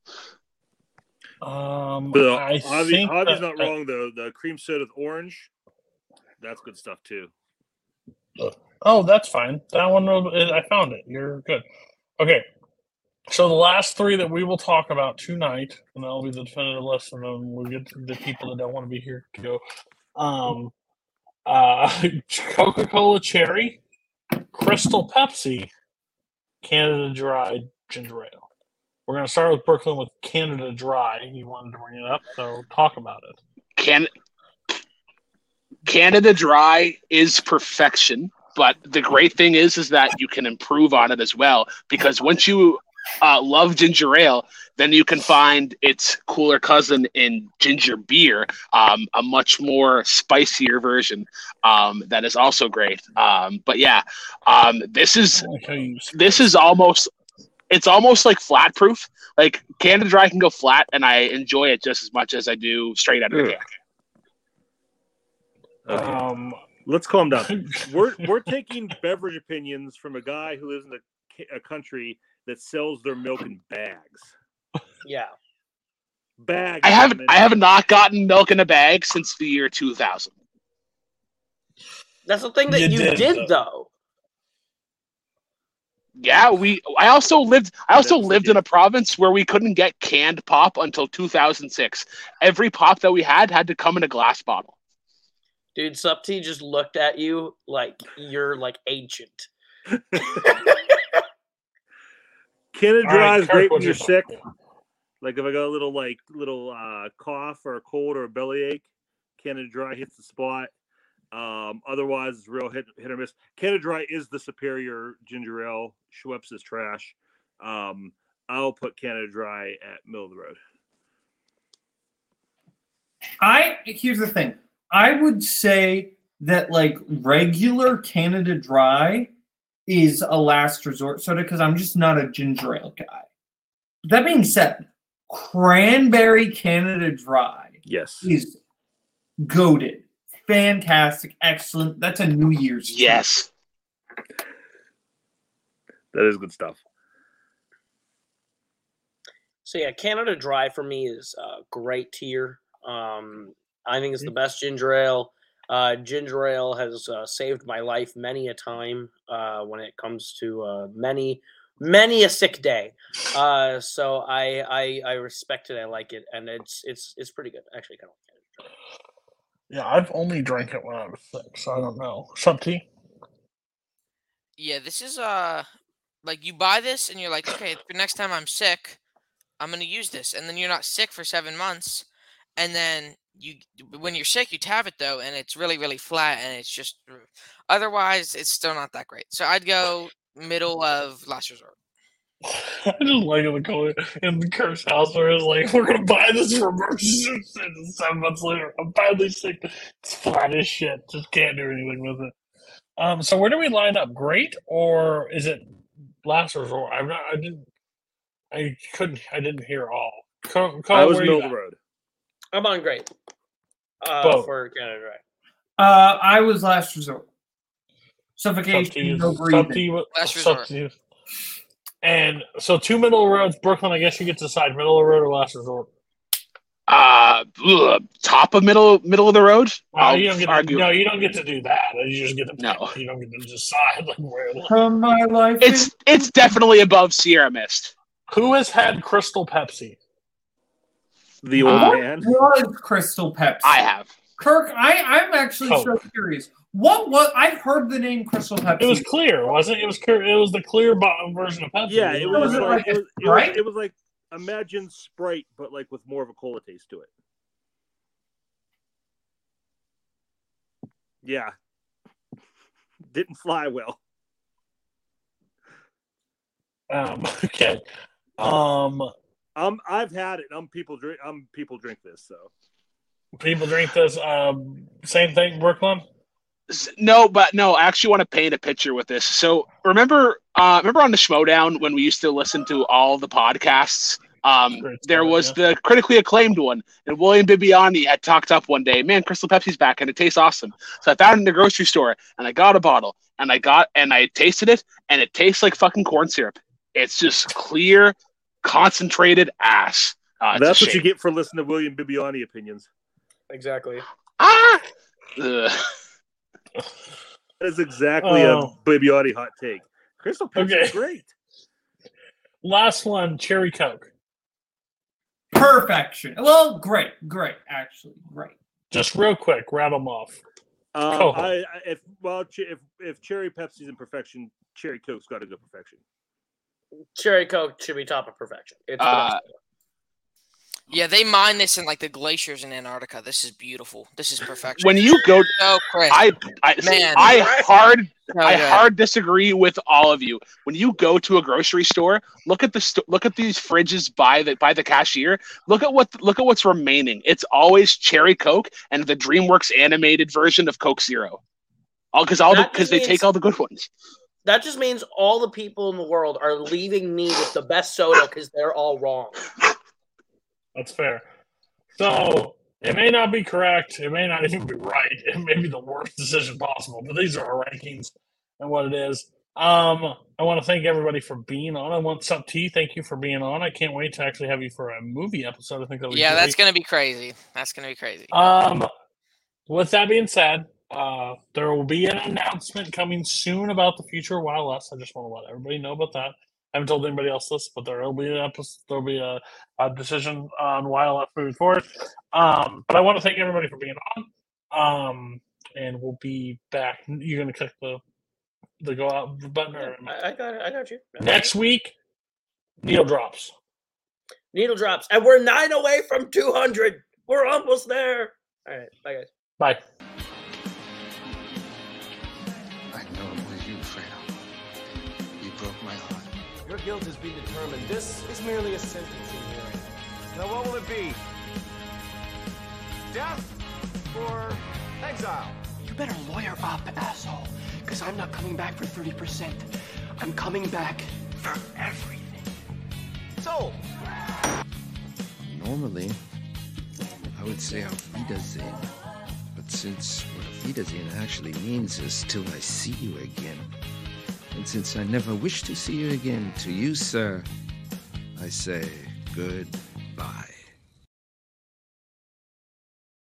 I think Hobby's not wrong though. The cream soda with orange, that's good stuff too. Oh, that's fine. That one, I found it. You're good. Okay. So the last 3 that we will talk about tonight, and that'll be the definitive list, and then we'll get to the people that don't want to be here to go. Coca-Cola Cherry, Crystal Pepsi, Canada Dry Ginger Ale. We're going to start with Brooklyn with Canada Dry. You wanted to bring it up, so talk about it. Canada Dry is perfection, but the great thing is that you can improve on it as well, because once you love ginger ale, then you can find its cooler cousin in ginger beer, a much more spicier version that is also great. But yeah, this is almost like flat proof. Like Canada Dry can go flat, and I enjoy it just as much as I do straight out of the can. Okay. Let's calm down. We're taking beverage opinions from a guy who lives in a country that sells their milk in bags. Yeah. Bags. I have not gotten milk in a bag since the year 2000. That's the thing that you did though. Yeah, I also lived in a province where we couldn't get canned pop until 2006. Every pop that we had to come in a glass bottle. Dude, Supti just looked at you like you're like ancient. Canada Dry is great when you're sick. Like if I got a little cough or a cold or a bellyache, Canada Dry hits the spot. Otherwise, it's real hit or miss. Canada Dry is the superior ginger ale. Schweppes is trash. I'll put Canada Dry at middle of the road. Here's the thing. I would say that like regular Canada Dry is a last resort soda because I'm just not a ginger ale guy. That being said, Cranberry Canada Dry is goated. Fantastic, excellent. That's a New Year's treat. Yes. That is good stuff. So yeah, Canada Dry for me is a great tier. I think it's the best ginger ale. Ginger ale has saved my life many a time when it comes to many a sick day. So I respect it. I like it, and it's pretty good. Actually, kind of. Yeah, I've only drank it when I was sick, so I don't know. Supti? Yeah, this is like you buy this and you're like, okay, the next time I'm sick, I'm gonna use this, and then you're not sick for 7 months, and then when you're sick, you have it though, and it's really, really flat, and it's just otherwise it's still not that great. So I'd go middle of last resort. I just like in the Kirk's house where it's like, we're gonna buy this for emergency, and 7 months later, I'm finally sick. It's flat as shit. Just can't do anything with it. So where do we line up? Great, or is it last resort? I didn't hear all. I was middle of the road. I'm on great. For Canada Dry. I was last resort. Suffocation, no breathing. Last resort. And so 2 middle of the roads, Brooklyn, I guess you get to decide middle of the road or last resort. Top of middle of the road. You don't get to do that. You just get to pick. No. You don't get to decide like where. From my life, it's definitely above Sierra Mist. Who has had Crystal Pepsi? The old man. What was Crystal Pepsi? I have. Kirk, I'm actually so curious. What I've heard the name Crystal Pepsi. It was clear, wasn't it? It was clear. It was the clear bottom version of Pepsi. Yeah, it was like imagine Sprite, but like with more of a cola taste to it. Yeah. Didn't fly well. Okay. I've had it. People drink this. So people drink this. Same thing, Brooklyn. No, I actually want to paint a picture with this. So remember on the Schmodown when we used to listen to all the podcasts. There was the critically acclaimed one, and William Bibiani had talked up one day, man, Crystal Pepsi's back and it tastes awesome. So I found it in the grocery store and I got a bottle and I tasted it and it tastes like fucking corn syrup. It's just clear, concentrated ass. That's what you get for listening to William Bibiani opinions. Exactly. Ugh. That is exactly a Bibiani hot take. Crystal Pepsi is great. Last one, Cherry Coke. Perfection. Well, great, actually, great. Just real quick, rattle them off. If Cherry Pepsi's in perfection, Cherry Coke's got to go perfection. Cherry Coke should be top of perfection. It's yeah, they mine this in like the glaciers in Antarctica. This is beautiful. This is perfection. When you go, Chris, I hard disagree with all of you. When you go to a grocery store, look at these fridges by the cashier. Look at what's remaining. It's always Cherry Coke and the DreamWorks animated version of Coke Zero. Because they take all the good ones. That just means all the people in the world are leaving me with the best soda because they're all wrong. That's fair. So it may not be correct. It may not even be right. It may be the worst decision possible. But these are our rankings and what it is. I want to thank everybody for being on. I want Sup T. Thank you for being on. I can't wait to actually have you for a movie episode. I think that'll be great. That's gonna be crazy. With that being said, there will be an announcement coming soon about the future of YLS. I just want to let everybody know about that. I haven't told anybody else this, but there will be an episode. There will be a decision on YLF moving forward. But I want to thank everybody for being on. And we'll be back. You're going to click the go out button? Or I got you. Next week, needle drops. And we're 9 away from 200. We're almost there. All right. Bye, guys. Bye. I know it was you, Fredo. You broke my heart. Your guilt has been determined. This is merely a sentencing hearing. Now, what will it be? Death or exile? You better lawyer up, asshole. Because I'm not coming back for 30%. I'm coming back for everything. So, normally, I would say Auf Wiedersehen. But since what Auf Wiedersehen actually means is till I see you again. And since I never wish to see you again, to you, sir, I say good